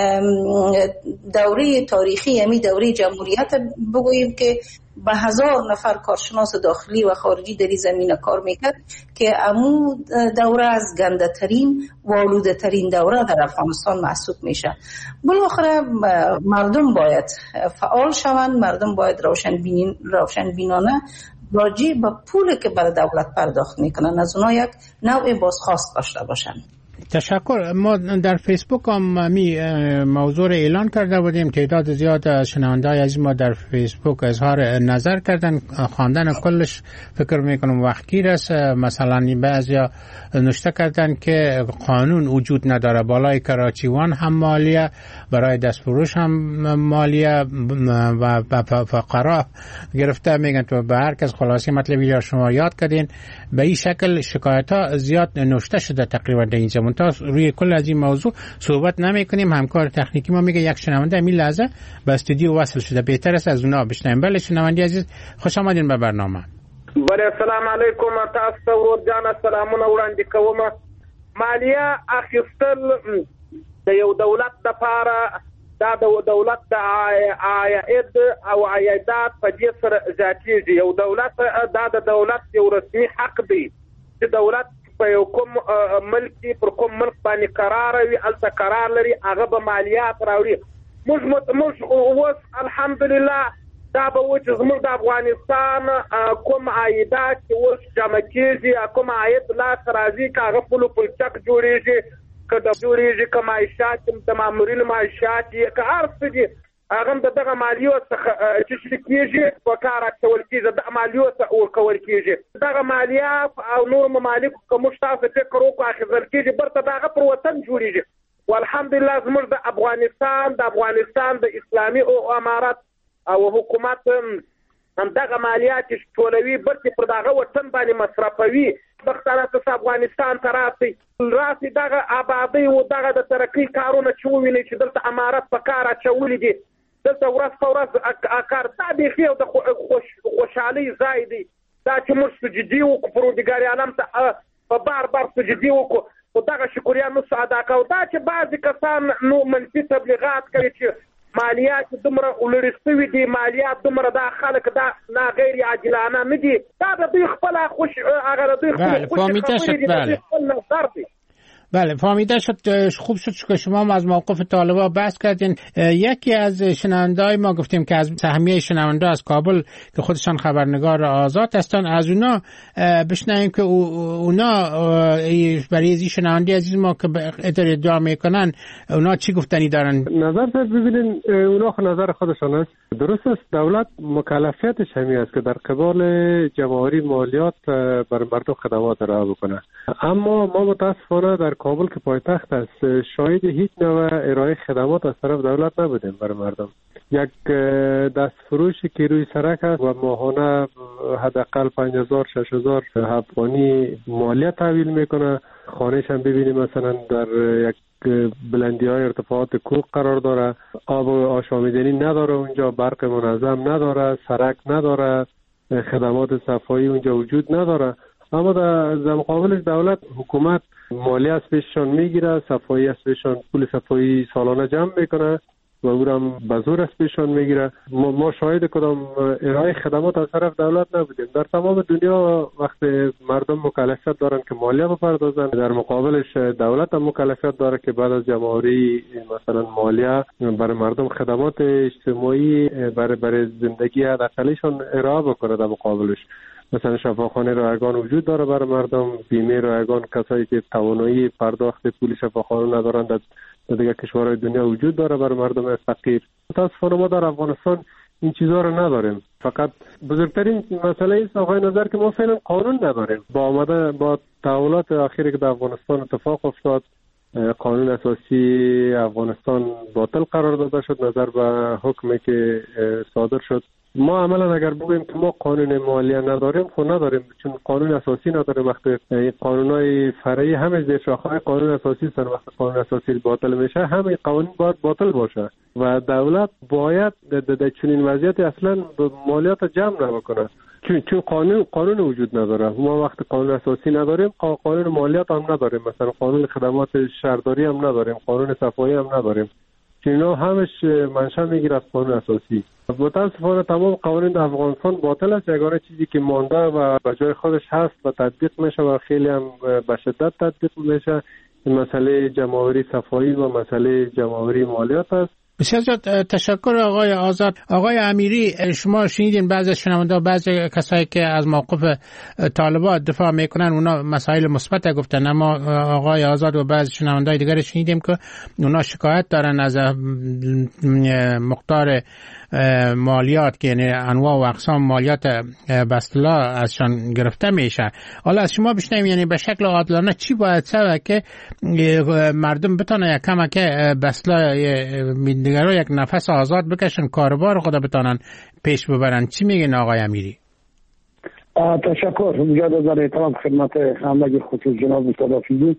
دوره تاریخی یعنی دوره جمهوریت بگوییم که به 1000 نفر کارشناس داخلی و خارجی در این زمینه کار میکرد که امو دوره از گنده ترین و آلوده ترین دوره در افغانستان محسوب میشه. بالاخره مردم باید فعال شوند، مردم باید روشن بینانه راجع به پولی که برای دولت پرداخت میکنن از اونها یک نوع بازخواست داشته باشن. تشکر. ما در فیسبوک هم موضوع را اعلان کرده بودیم. تعداد زیاد از شنونده‌های از ما در فیسبوک اظهار نظر کردن. خواندن کلش فکر میکنم وقتگیر است. مثلا بعضیا نوشته کردن که قانون وجود نداره، بالای کراچیوان هم مالیه، برای دستفروش هم مالیه و فقرا گرفته میگن تو به هر کس. خلاصی مطلبی را شما یاد کردین. به این شکل شکایت ها زیاد نوشته شده تقریبا در این زمان. تا روی کل از این موضوع صحبت نمی کنیم. همکار تکنیکی ما میگه یک شنونده همین لحظه به استودیو وصل شده، بهتر است از اونا بشنویم. بله شنونده عزیز، خوش آمدین به برنامه. بله السلام علیکم. تاسو ورجان سلامونه وړاندې کوم. مالیه اخیستل د یو دولت لپاره دا د دولت د عاید او عایدات په دې سره زیاتېږي. یو دولت دا د دولت یو رسمي حق دی چې دولت په یو کوم ملک پر کوم ملک باندې قرار وي الته قرار لري هغه به مالیات راوړي. موږ اوس الحمدلله دا به و چې زموږ د افغانستان کوم عایدات چې اوس جمع کېږي کوم عاید لاسته راځي که هغه پلچک جوړېږي که د جوړېږي که معیشات د مامورینو معیشات یې که هر څه دي هغه هم د دغه مالیو څخه چې کېږي په کار اچول کېږي د مالیو څخه ورکول کېږي. دغه مالیه او نور ممالکو که موږ تاسو فکر وکړو اخیستل کېږي برته د هغه پر وطن جوړېږي. والحمدلله زموږ د افغانستان د اسلامي امارت او حکومت همدغه مالیات چې ټولوي بلکې پر دغه وطن باندې مصرفوي. پښتانه ته افغانستان ته راسي دغه آبادی او دغه د ترقۍ کارونه چې وویني چې دلته امارت په کار اچولي دي دلته ورځ په ورځ کار دا بیخي او د خوشحالۍ ځای دی. دا چې موږ سجدي وکړو پروردګار عالم ته په بار سجدي وکړو خو دغه شکریا نو ادا کوو. دا چې بعضې کسان نو منفي تبلیغات کوي چې مالیات دومره ولړي شوي دي مالیات دومره دا خلک دا نه غیر عادلانه نه دي دا د دوی خپل هغه د دوی خپل نظر دی. بله فهمیده شد. خوب شد که شما از موقف طالبان بحث کردین. یکی از شنونده‌های ما گفتیم که از سهمیه شنونده از کابل که خودشان خبرنگار آزاد هستند از اونا بشنویم که اونا برای این شنونده عزیز ما که ادعا میکنن اونا چی گفتنی دارن. نظر ببینین اونا نظر خودشان است. درست است دولت مکلفیتش همین است که در قبال جمع‌آوری مالیات بر مردم خدمات ارائه بکنه. اما ما متاسفانه در کابل که پایتخت است شاهد هیچ نوع ارائه خدمات از طرف دولت نبودیم برای مردم. یک دست فروشی که روی سرک است و ماهانه حداقل 5000-6000 افغانی مالیه تحویل میکنه. خانه‌اش هم ببینیم مثلا در یک بلندی‌های ارتفاعات کوه قرار داره، آب و آشامیدنی نداره اونجا، برق منظم نداره، سرک نداره، خدمات صفایی اونجا وجود نداره. اما در مقابلش دولت حکومت مالیه از پیششان میگیره، صفایی از پیششان پول صفایی سالانه جمع میکنه و او را به زور از پیششان میگیره. ما شاهد کدام ارائه خدمات از طرف دولت نبودیم. در تمام دنیا وقتی مردم مکلفیت دارن که مالیه بپردازن در مقابلش دولت هم مکلفیت داره که بعد از جمع‌آوری مثلا مالیه برای مردم خدمات اجتماعی برای زندگی حداقلیشان ارائه بکنه. در مقابلش مثلا شفاخانه رایگان وجود داره برای مردم، بیمه رایگان کسایی که توانایی پرداخت پول شفاخانه ندارند در دیگر کشورهای دنیا وجود داره برای مردم فقیر. متاسفانه ما در افغانستان این چیزها رو نداریم. فقط بزرگترین مسئله است آقای نظر که ما فعلا قانون نداریم. با تحولات اخیری که در افغانستان اتفاق افتاد قانون اساسی افغانستان باطل قرار داده شد نظر به حکمی که صادر شد. ما عملا اگر بگوییم که ما قانون مالیه نداریم خب نداریم، چون قانون اساسی نداریم. وقتی قانونهای فرعی همه زیر شاخه‌های قانون اساسی هستند. وقتی قانون اساسی باطل میشه همه قوانین باید باطل باشه و دولت باید در چنین وضعیتی اصلا مالیات جمع نکنه، چون قانون وجود نداره. ما وقتی قانون اساسی نداریم قانون مالیات هم نداریم، مثلا قانون خدمات شهرداری هم نداریم، قانون صفایی هم نداریم، چون اینا همش منشأ میگیره از قانون اساسی. متاسفانه تمام قوانین در افغانستان باطل است. یگانه چیزی که مانده و به جای خودش هست و تطبیق میشه و خیلی هم به شدت تطبیق میشه این مسئله جمع‌آوری صفایی و مسئله جمع‌آوری مالیات است. بسیار تشکر آقای آزاد. آقای امیری شما شنیدین بعضی از شنونده بعضی کسایی که از موقف طالبان دفاع میکنن اونا مسائل مثبت گفتن، اما آقای آزاد و بعضی شنونده‌های دیگر شنیدیم که اونا شکایت دارن از مقدار مالیات که یعنی انواع و اقسام مالیات به اصطلاح ازشان گرفته میشه. حالا از شما بشنویم یعنی به شکل عادلانه چی باید شود که مردم بتونن یک کمک به اصطلاح دیگرها یک نفس آزاد بکشن کاروبار خود بتونن پیش ببرن. چی میگین آقای امیری؟ تشکر. مجدد در احترام خدمت همه خصوص جناب مصطفی.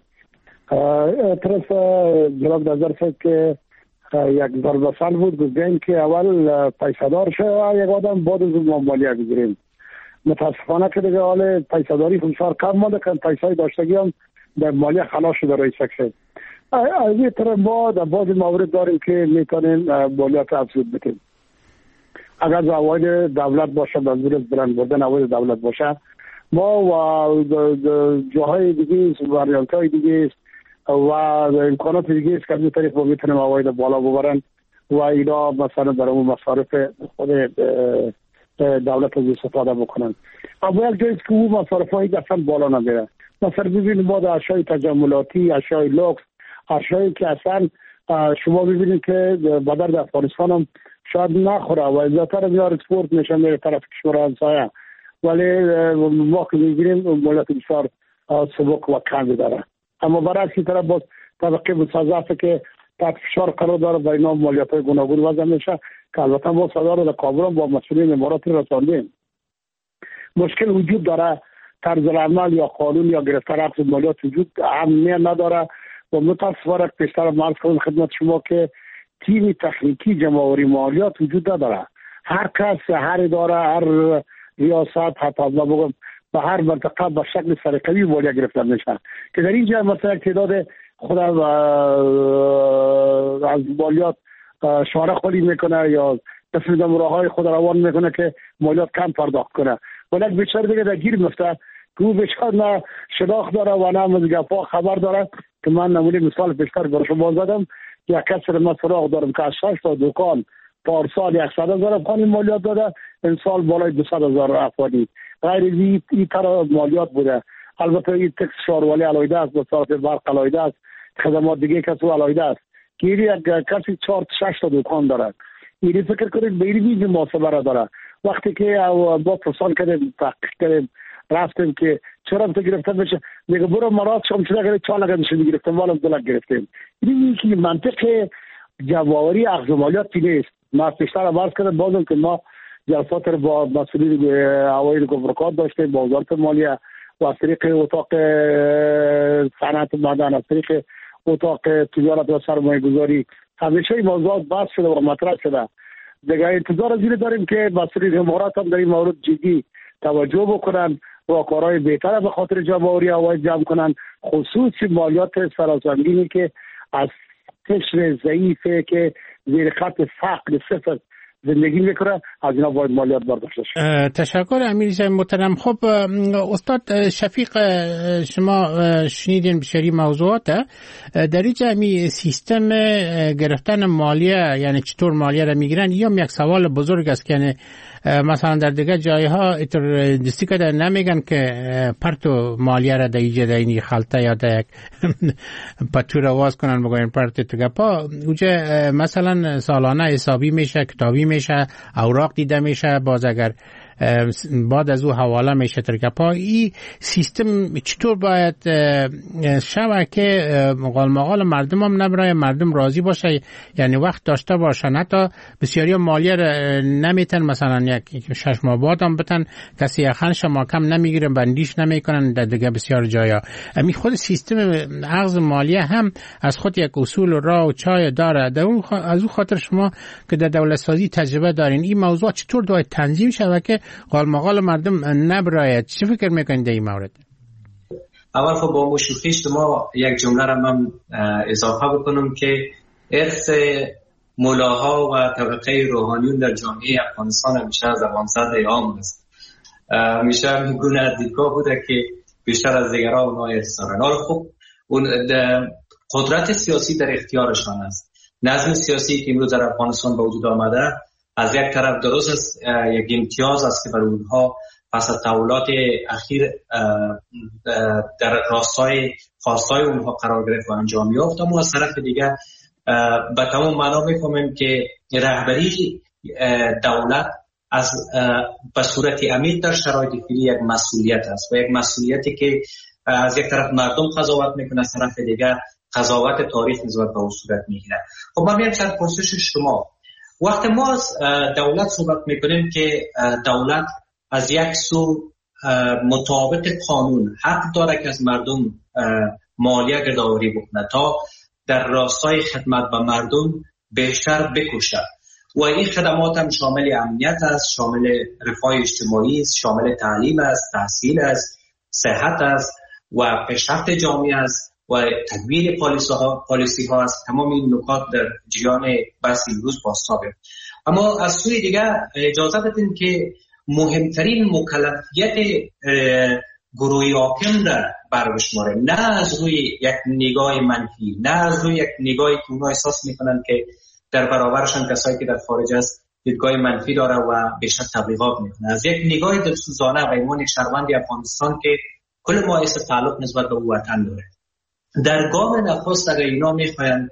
طرف جناب نظر صاحب که یک ضرب مثل بود گفتن که اول پیسه‌دار شه یک آدم بعد از ما مالیه بگیریم. متاسفانه که دیگه حال پیسه‌داری فشار کم مانده که پیسه داشتگی هم در مالیه خلاص شده رئیس سکشن. از این طرف ما در بعض موارد داریم که میتونیم مالیات افزود بکنیم. اگر عواید دولت باشه، منظور از بلند بردن عواید دولت باشه، ما و جاهای دیگه وریانت های دیگه و امکانات دیگه است که از طریق ما میتونیم عواید بالا ببرن و اینا مثلا در اون مصارف خود دولت از استفاده بکنن. اما یک جایست که اون مصارف هایی اصلا بالا نمیره. مثلا ببینید ما در اشیای تجملاتی، اشیای لوکس، اشیایی که اصلا شما ببینید که به درد افغانستان هم شاید نخوره و زیادتر میار اکسپورت میشه میره طرف کشور همسایه، ولی ما که میگیریم مالیات بسیار سبک و کمی داره. اما برای این طرف باز طبقه مستضعفه که تحت فشار قرار داره و اینا مالیات های گوناگون وضع میشه که البته ما صدا رو در کابل با مسئولین امارات رساندیم. مشکل وجود داره، طرز عمل یا قانون یا گرفتن حق مالیات وجود امنیت نداره و متاسفانه پیشتر معرض کردم خدمت شما که تیم تکنیکی جمع‌آوری مالیات وجود نداره. هر کس، هر اداره، هر ریاست، حتی بگم به هر منطقه به شکل سرقوی مالیات گرفته میشه که در اینجا مثلا تعداد خود از مالیات شارع خالی میکنه یا تصمیم راههای خود روان میکنه که مالیات کم پرداخت کنه، ولی بیچاره دیگه در گیر میفته که او بیچاره نه شناخت داره و نه از گپا خبر داره. که من نمونه مثال پیشتر برای شما زدم، یک کس رو من سراغ دارم که از 6 تا دکان پارسال 100,000 افغانی مالیات داده، این سال بالای 200,000 افغانی. غیر این طرح مالیات بوده. البته این تکس شهروالی علایده است، مصارف برق علایده است، خدمات دیگه کسو علایده است که یک کسی 4-6 تا دکان داره. این فکر کنید به این محاسبه را داره. وقتی که با پرسان کردیم، تحقیق کردیم، رفتیم که چرا تو گرفته بشه، میگه برو مراد شما چرا گرفت 4 لک میشه گرفتم والا 2 لک گرفتیم. این که منطق جمع‌آوری اخذ مالیات نیست. ما پیشتر عرض کردم بازم که ما جلسات رو با مسئولین عواید گمرکات داشتیم، با وزارت مالیه و از طریق اتاق صنعت معدن، از طریق اتاق تجارت و سرمایه گذاری همیشه این موضوعات بحث شده و مطرح شده. دیگه انتظار از این داریم که مسئولین امارات هم در این مورد جدی توجه بکنن و کارهای بهتر به خاطر جمع‌آوری عواید جمع کنن، خصوصی مالیات سراسنگینی که از قشر ضعیفه که زیر خط فقر صفر زندگی میکنه، از اینا باید مالیات برداشته شد. تشکر امیرزاده محترم. خب استاد شفیق، شما شنیدین بسیاری موضوعات در این جمعی سیستم گرفتن مالیه، یعنی چطور مالیه را میگیرن، یا یک سوال بزرگ است که یعنی مثلا در دیگه جایها دستی که نمیگن که پرتو مالیه را در اینجا خلطه یا در یک پتو آواز کنن بگوین پرتو تو گپا اوجه مثلا سالانه حسابی میشه، کتابی میشه، اوراق دیده میشه، باز اگر بعد از او حواله میشه ترکپا. این سیستم چطور باید شوه که مقال مردم هم نبرای مردم راضی باشه، یعنی وقت داشته باشه، نه تا بسیاری مالیه نمیتن مثلا یک 6 ماه بعد هم بتن کسی اخنش ما کم نمیگیره، بندیش نمیکنن در دیگه بسیار جایا. امی خود سیستم اخذ مالیه هم از خود یک اصول و راه و چای داره. از اون خاطر شما که در دولت سازی تجربه دارین، این موضوع چطور باید تنظیم شوه که قالمقال مردم نبراید؟ چه فکر میکنید در این مورد؟ اول خب با مشوخی شما یک جمله را من اضافه بکنم که ارث ملاها و طبقه روحانیون در جامعه افغانستان همیشه زبانزد عام است. همیشه میگونه دیدگاه بوده که بیشتر از دیگرها اونا ارث دارن. حالا خب اون قدرت سیاسی در اختیارشان است. نظم سیاسی که امروز در افغانستان به وجود آمده از یک طرف درست است، یک امتیاز است که برای اونها پس از تحولات اخیر در راستای خواستای اونها قرار گرفت و انجام یافت، اما از طرف دیگه به تمام معنا میفهمیم که رهبری دولت از به صورت عمیق در شرایط فعلی یک مسئولیت است و یک مسئولیتی که از یک طرف مردم قضاوت میکنه، از طرف دیگه قضاوت تاریخ نسبت به اون صورت میگیره. خب من میام سر پرسش شما. وقتی ما از دولت صحبت میکنیم که دولت از یک سو مطابق قانون حق داره که از مردم مالیه گردآوری بکنه تا در راستای خدمت به مردم بیشتر بکشه و این خدمات هم شامل امنیت است، شامل رفاه اجتماعی است، شامل تعلیم است، تحصیل است، صحت است و پیشرفت جامعه است و تدوین پالیسی ها است. تمام این نکات در جریان بحث امروز بازتابه. اما از سوی دیگر اجازه بدین که مهمترین مکلفیت گروه حاکم را بربشماره، نه از روی یک نگاه منفی، نه از روی یک نگاهی که اونا احساس میکنن که در برابرشان کسایی که در خارج است دیدگاه منفی داره و بیشتر تبلیغات میکنه، از یک نگاه دلسوزانه و ایمان یک شهروند افغانستان که کل ما حس تعلق نسبت به وطن داره. در گام نخست اگر اینا میخواین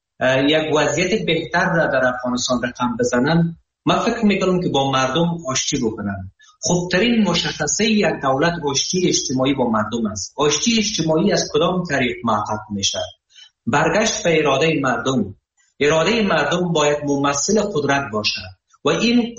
یک وضعیت بهتر را در افغانستان رقم بزنن، من فکر میکنم که با مردم آشتی بکنن. خوبترین مشخصه یک دولت آشتی اجتماعی با مردم است. آشتی اجتماعی از کدام طریق محقق میشه؟ برگشت به اراده مردم. اراده مردم باید ممثل قدرت باشد و این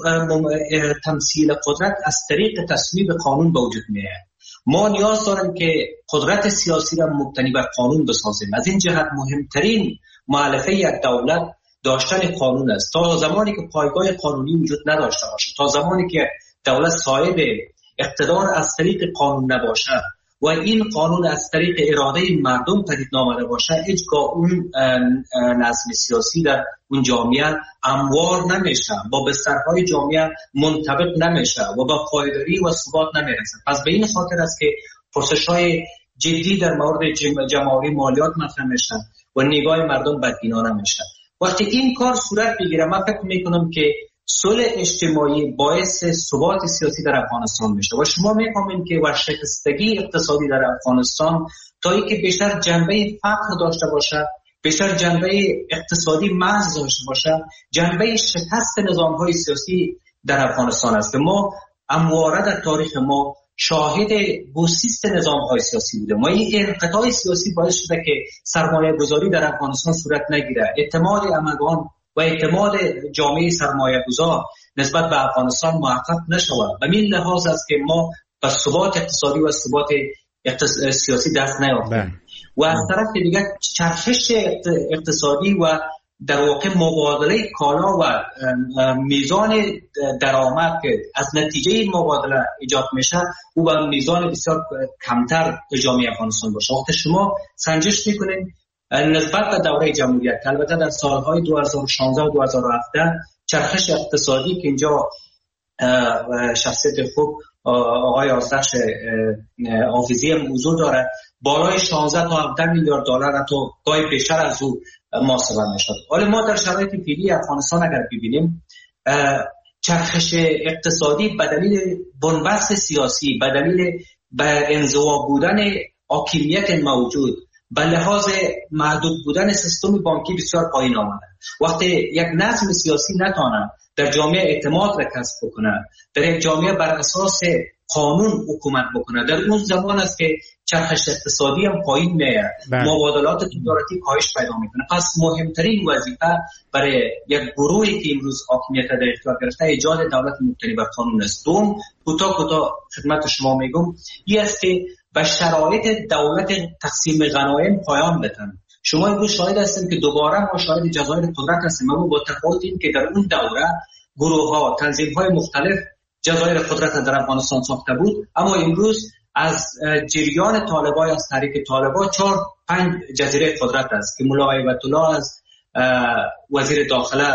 تمثیل قدرت از طریق تصویب قانون به وجود میاد. ما نیاز داریم که قدرت سیاسی را مبتنی بر قانون بسازیم. از این جهت مهمترین مؤلفه یک دولت داشتن قانون است. تا زمانی که پایگاه قانونی وجود نداشته باشه، تا زمانی که دولت صاحب اقتدار از طریق قانون نباشه و این قانون از طریق اراده مردم پدید نآمده باشه، هیچگاه اون نظم سیاسی در اون جامعه هموار نمیشه، با بسترهای جامعه منطبق نمیشه و با پایداری و ثبات نمیرسه. پس به این خاطر است که پرسش‌های جدی در مورد جمع‌آوری مالیات مطرح میشن و نگاه مردم بدبینانه میشه. وقتی این کار صورت بگیره، من فکر میکنم که صلح اجتماعی باعث ثبات سیاسی در افغانستان میشه و شما میفهمید که ورشکستگی اقتصادی در افغانستان تا اینکه بیشتر جنبه فقر داشته باشه، بیشتر جنبه اقتصادی محض داشته باشه، جنبه شکست نظام‌های سیاسی در افغانستان است. ما همواره در تاریخ ما شاهد بوسیست نظام‌های سیاسی بوده. ما این انقطاع سیاسی باعث شده که سرمایه‌گذاری در افغانستان صورت نگیره. اعتماد همگان و اعتماد جامعه سرمایه‌گذار نسبت به افغانستان محقق نشود. به این لحاظ است که ما به ثبات اقتصادی و ثبات سیاسی دست نیافتیم. و از طرف دیگر چرخش اقتصادی و در واقع مبادله کالا و میزان درآمد که از نتیجه مبادله ایجاد میشه او به میزان بسیار کمتر جامعه افغانستان باشه. وقتی شما سنجش میکنید نسبت به دوره جمهوریت، البته در سالهای 2016 و 2017 چرخش اقتصادی که اینجا شخصیت خوب آقای آزرش حافظی موضوع داره، بالای 16 تا 17 میلیارد دلار تو گاهی بیشتر از او محاسبه میشد. حالا ما در شرایط فعلی افغانستان اگر ببینیم چرخش اقتصادی به دلیل بنبست سیاسی، به دلیل به انزوا بودن حاکمیت موجود، به لحاظ محدود بودن سیستم بانکی بسیار پایین آمده. وقتی یک نظم سیاسی نتونه در جامعه اعتماد را کسب بکنه، در یک جامعه بر اساس قانون حکومت بکنه، در اون زمان است که چرخش اقتصادی هم پایین میاد، مبادلات تجارتی کاهش پیدا میکنه. پس مهمترین وظیفه برای یک گروهی که امروز حاکمیت در اختیار گرفته ایجاد دولت مبتنی بر قانون است. دوم کوتاه خدمت شما میگم این است که به شرایط دولت تقسیم غنایم پایان بدن. شما امروز شاهد هستید که دوباره ما شاهد جزایر قدرت هستیم، اما با تفاوت این که در اون دوره گروه‌ها، تنظیم‌های مختلف جزایر قدرت در افغانستان ساخته بود، اما امروز از جریان طالبان، از طریق طالبان 4-5 جزیره قدرت است که ملا هیبت الله از وزیر داخله،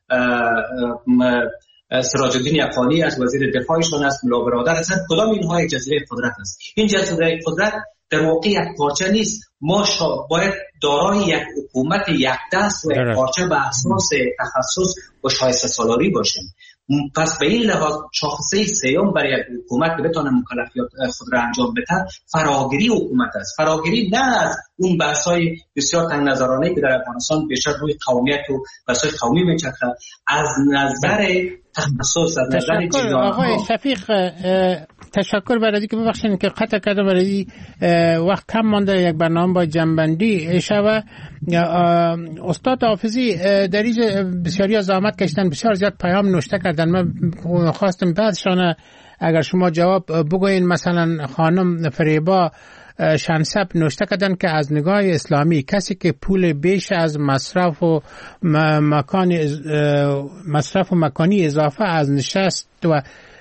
سراج الدین افغانی از وزیر دفاعشون است، ملا برادر است. کدام اینها یک جزیره قدرت است؟ این جزیره قدرت در واقع یک پارچه نیست. ما باید دارای یک حکومت یک دست و یک پارچه به اساس تخصص و شایسته سالاری باشیم. پس به این لحاظ شاخصه سیوم برای یک حکومت که بتونه مکلفیات خود را انجام بده فراگیری حکومت است. فراگیری نه از اون بحث‌های بسیار تنگ نظرانه که در افغانستان بیشتر روی قومیت و بحث‌های قومی میچرخه، از نظر تخصص، از نظر جریان. آقای شفیق تشکر برای که ببخشید که قطع کردم، برای وقت کم مانده یک برنامه با جنبندی شوه. استاد حافظی در اینجا بسیاری از زحمت کشیدن، بسیار زیاد پیام نوشته کردن. من خواستم بعدشان اگر شما جواب بگوین. مثلا خانم فریبا شنسب نوشته کردن که از نگاه اسلامی کسی که پول بیش از مصرف و مکانی اضافه از نشست و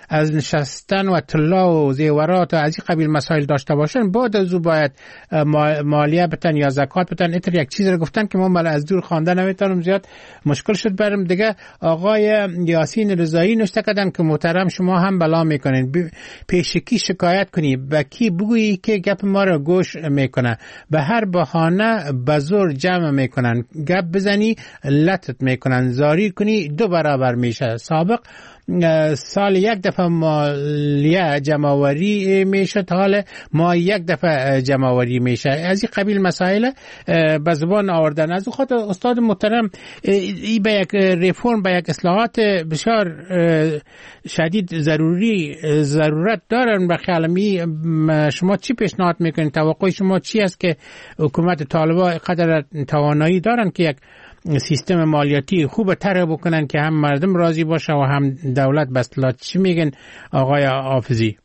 از نشستن و طلا و زیورات و از این قبیل مسائل داشته باشن، بعد از او باید مالیه بتن یا زکات بتن. اتر یک چیز رو گفتن که من از دور خوانده نمیتونم، زیاد مشکل شد برم دیگه. آقای یاسین رضایی نوشته کردن که محترم شما هم بلا میکنین، پیشکی شکایت کنی، به کی بگویی که گپ ما رو گوش میکنه، به هر بهانه بزور جمع میکنن، گپ بزنی لطت میکنن، زاری کنی 2 برابر میشه. سابق سال 1 دفعه مالیه جمع‌آوری میشد، حال ما 1 دفعه جمع‌آوری میشه. از این قبیل مسائل به زبان آوردن. از اون خاطر استاد محترم ای به یک ریفورم، به یک اصلاحات بسیار شدید ضرورت دارن. به خیال شما چی پیشنهاد میکنین؟ توقع شما چی است که حکومت طالبان قدر توانایی دارن که یک سیستم مالیاتی خوب طرح بکنن که هم مردم راضی باشه و هم دولت به اصطلاح؟ چی میگن آقای حافظی؟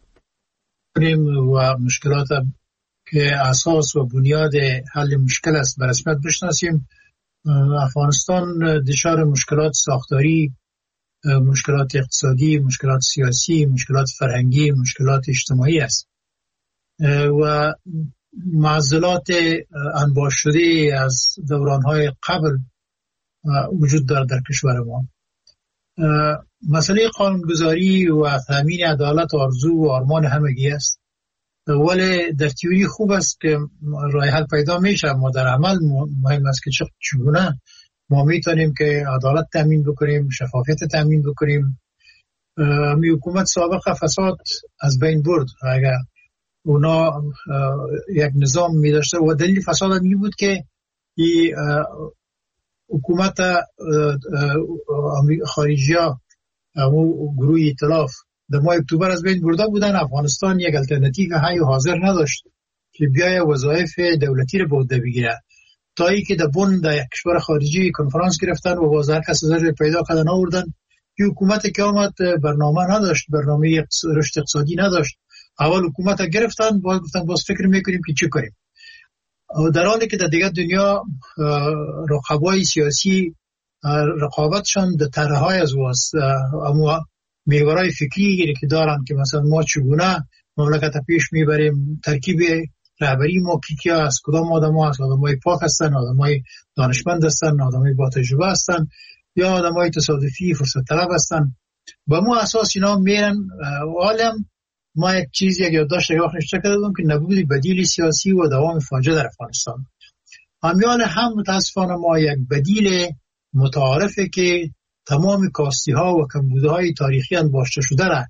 و مشکلات که اساس و بنیاد حل مشکل است به رسمیت بشناسیم. افغانستان دچار مشکلات ساختاری، مشکلات اقتصادی، مشکلات سیاسی، مشکلات فرهنگی، مشکلات اجتماعی است و معضلات انباش شده از دورانهای قبل وجود دارد در کشور ما. مسئله قانونگذاری و تامین عدالت آرزو و آرمان همگی است، ولی در تئوری خوب است که راه حل پیدا میشه، ما در عمل مهم است که چگونه ما میتونیم که عدالت تامین بکنیم، شفافیت تامین بکنیم. می حکومت سابق فساد از بین برد. اگر اونا یک نظام می داشته و دلیل فساد هم این بود که این حکومت خارجی ها و گروه ائتلاف در ماه اکتبر از بین برده بودن. افغانستان یک الترناتیو حی و حاضر نداشت که بیای وظایف دولتی رو به عهده بگیره، تا ای که در بن در یک کشور خارجی کنفرانس گرفتن و بازار کس ازش پیدا کردن آوردن. این حکومت که آمد برنامه نداشت، برنامه رشد اقتصادی نداشت. اول حکومت گرفتن، باید گفتن باز فکر میکنیم که چی کنیم. در حالی که در دیگر دنیا رقبای سیاسی رقابتشان در طرحهای از واست، اما محورهای فکری که دارن که مثلا ما چگونه مملکت پیش میبریم، ترکیب رهبری ما کی است، کدام آدم هست، آدمای پاک هستن، آدمای دانشمند هستن، آدمای با تجربه هستن یا آدمای تصادفی فرصت طلب هستن. با ما اساس اینا میرن عالم. ما یک چیزی اگر یادداشت نشته کردم که نبود بدیل سیاسی و دوام فاجعه در افغانستان. همیان هم متاسفانه ما یک بدیل متعارفه که تمام کاستی ها و کمبودهای تاریخی انباشته شده را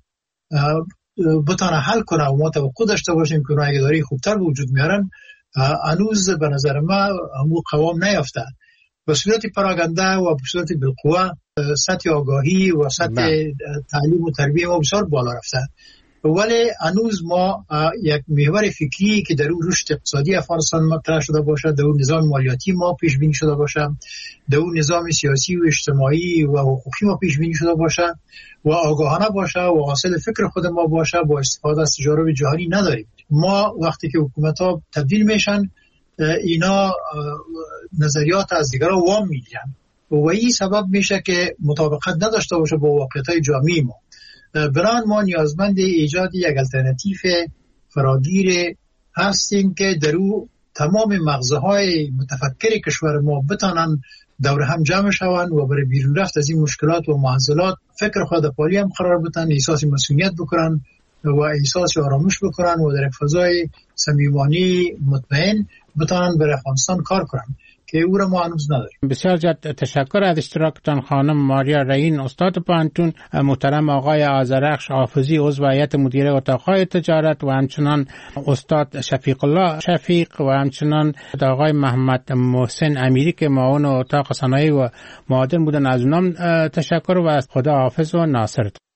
بتانه حل کنه و ما توقع داشته باشیم که اونها اداره خوبتر به وجود میارن. هنوز به نظر ما همون قوام نیافته. به صورت پراگنده و به صورت بالقوه سطح آگاهی و سطح تعلیم و تربیه ما بسیار بالا رفته، ولی هنوز ما یک محور فکری که در اون رشد اقتصادی افغانستان مطرح شده باشه، در اون نظام مالیاتی ما پیش بینی شده باشه، در اون نظام سیاسی و اجتماعی و حقوقی ما پیش بینی شده باشه و آگاهانه باشه و حاصل فکر خود ما باشه، با استفاده از تجارب جهانی نداریم. ما وقتی که حکومت‌ها تبدیل میشن اینا نظریات از دیگران وام میگیرن و این سبب میشه که مطابقت نداشته باشه با واقعیت‌های جامعه ما. برای ما نیازمند ایجاد یک الترناتیو فراگیر هستیم که در او تمام مغزهای متفکر کشور ما بتانن دور هم جمع شوند و برای بیرون رفت از این مشکلات و معضلات فکر خود پالی هم قرار بتن، احساس مسئولیت بکنن و احساس آرامش بکنن و در فضای صمیمانه مطمئن بتانن برای افغانستان کار کنن که او را ما هنوز نداریم. بسیار زیاد تشکر از اشتراکتان خانم ماریا رهین، استاد پانتون، محترم آقای آذرخش حافظی، عضو هیئت مدیره اتاق‌های تجارت و همچنان استاد شفیق الله شفیق و همچنان آقای محمد محسن امیری که معاون اتاق صنایع و معادن بودن. از اونام تشکر و از خدا حافظ و ناصر.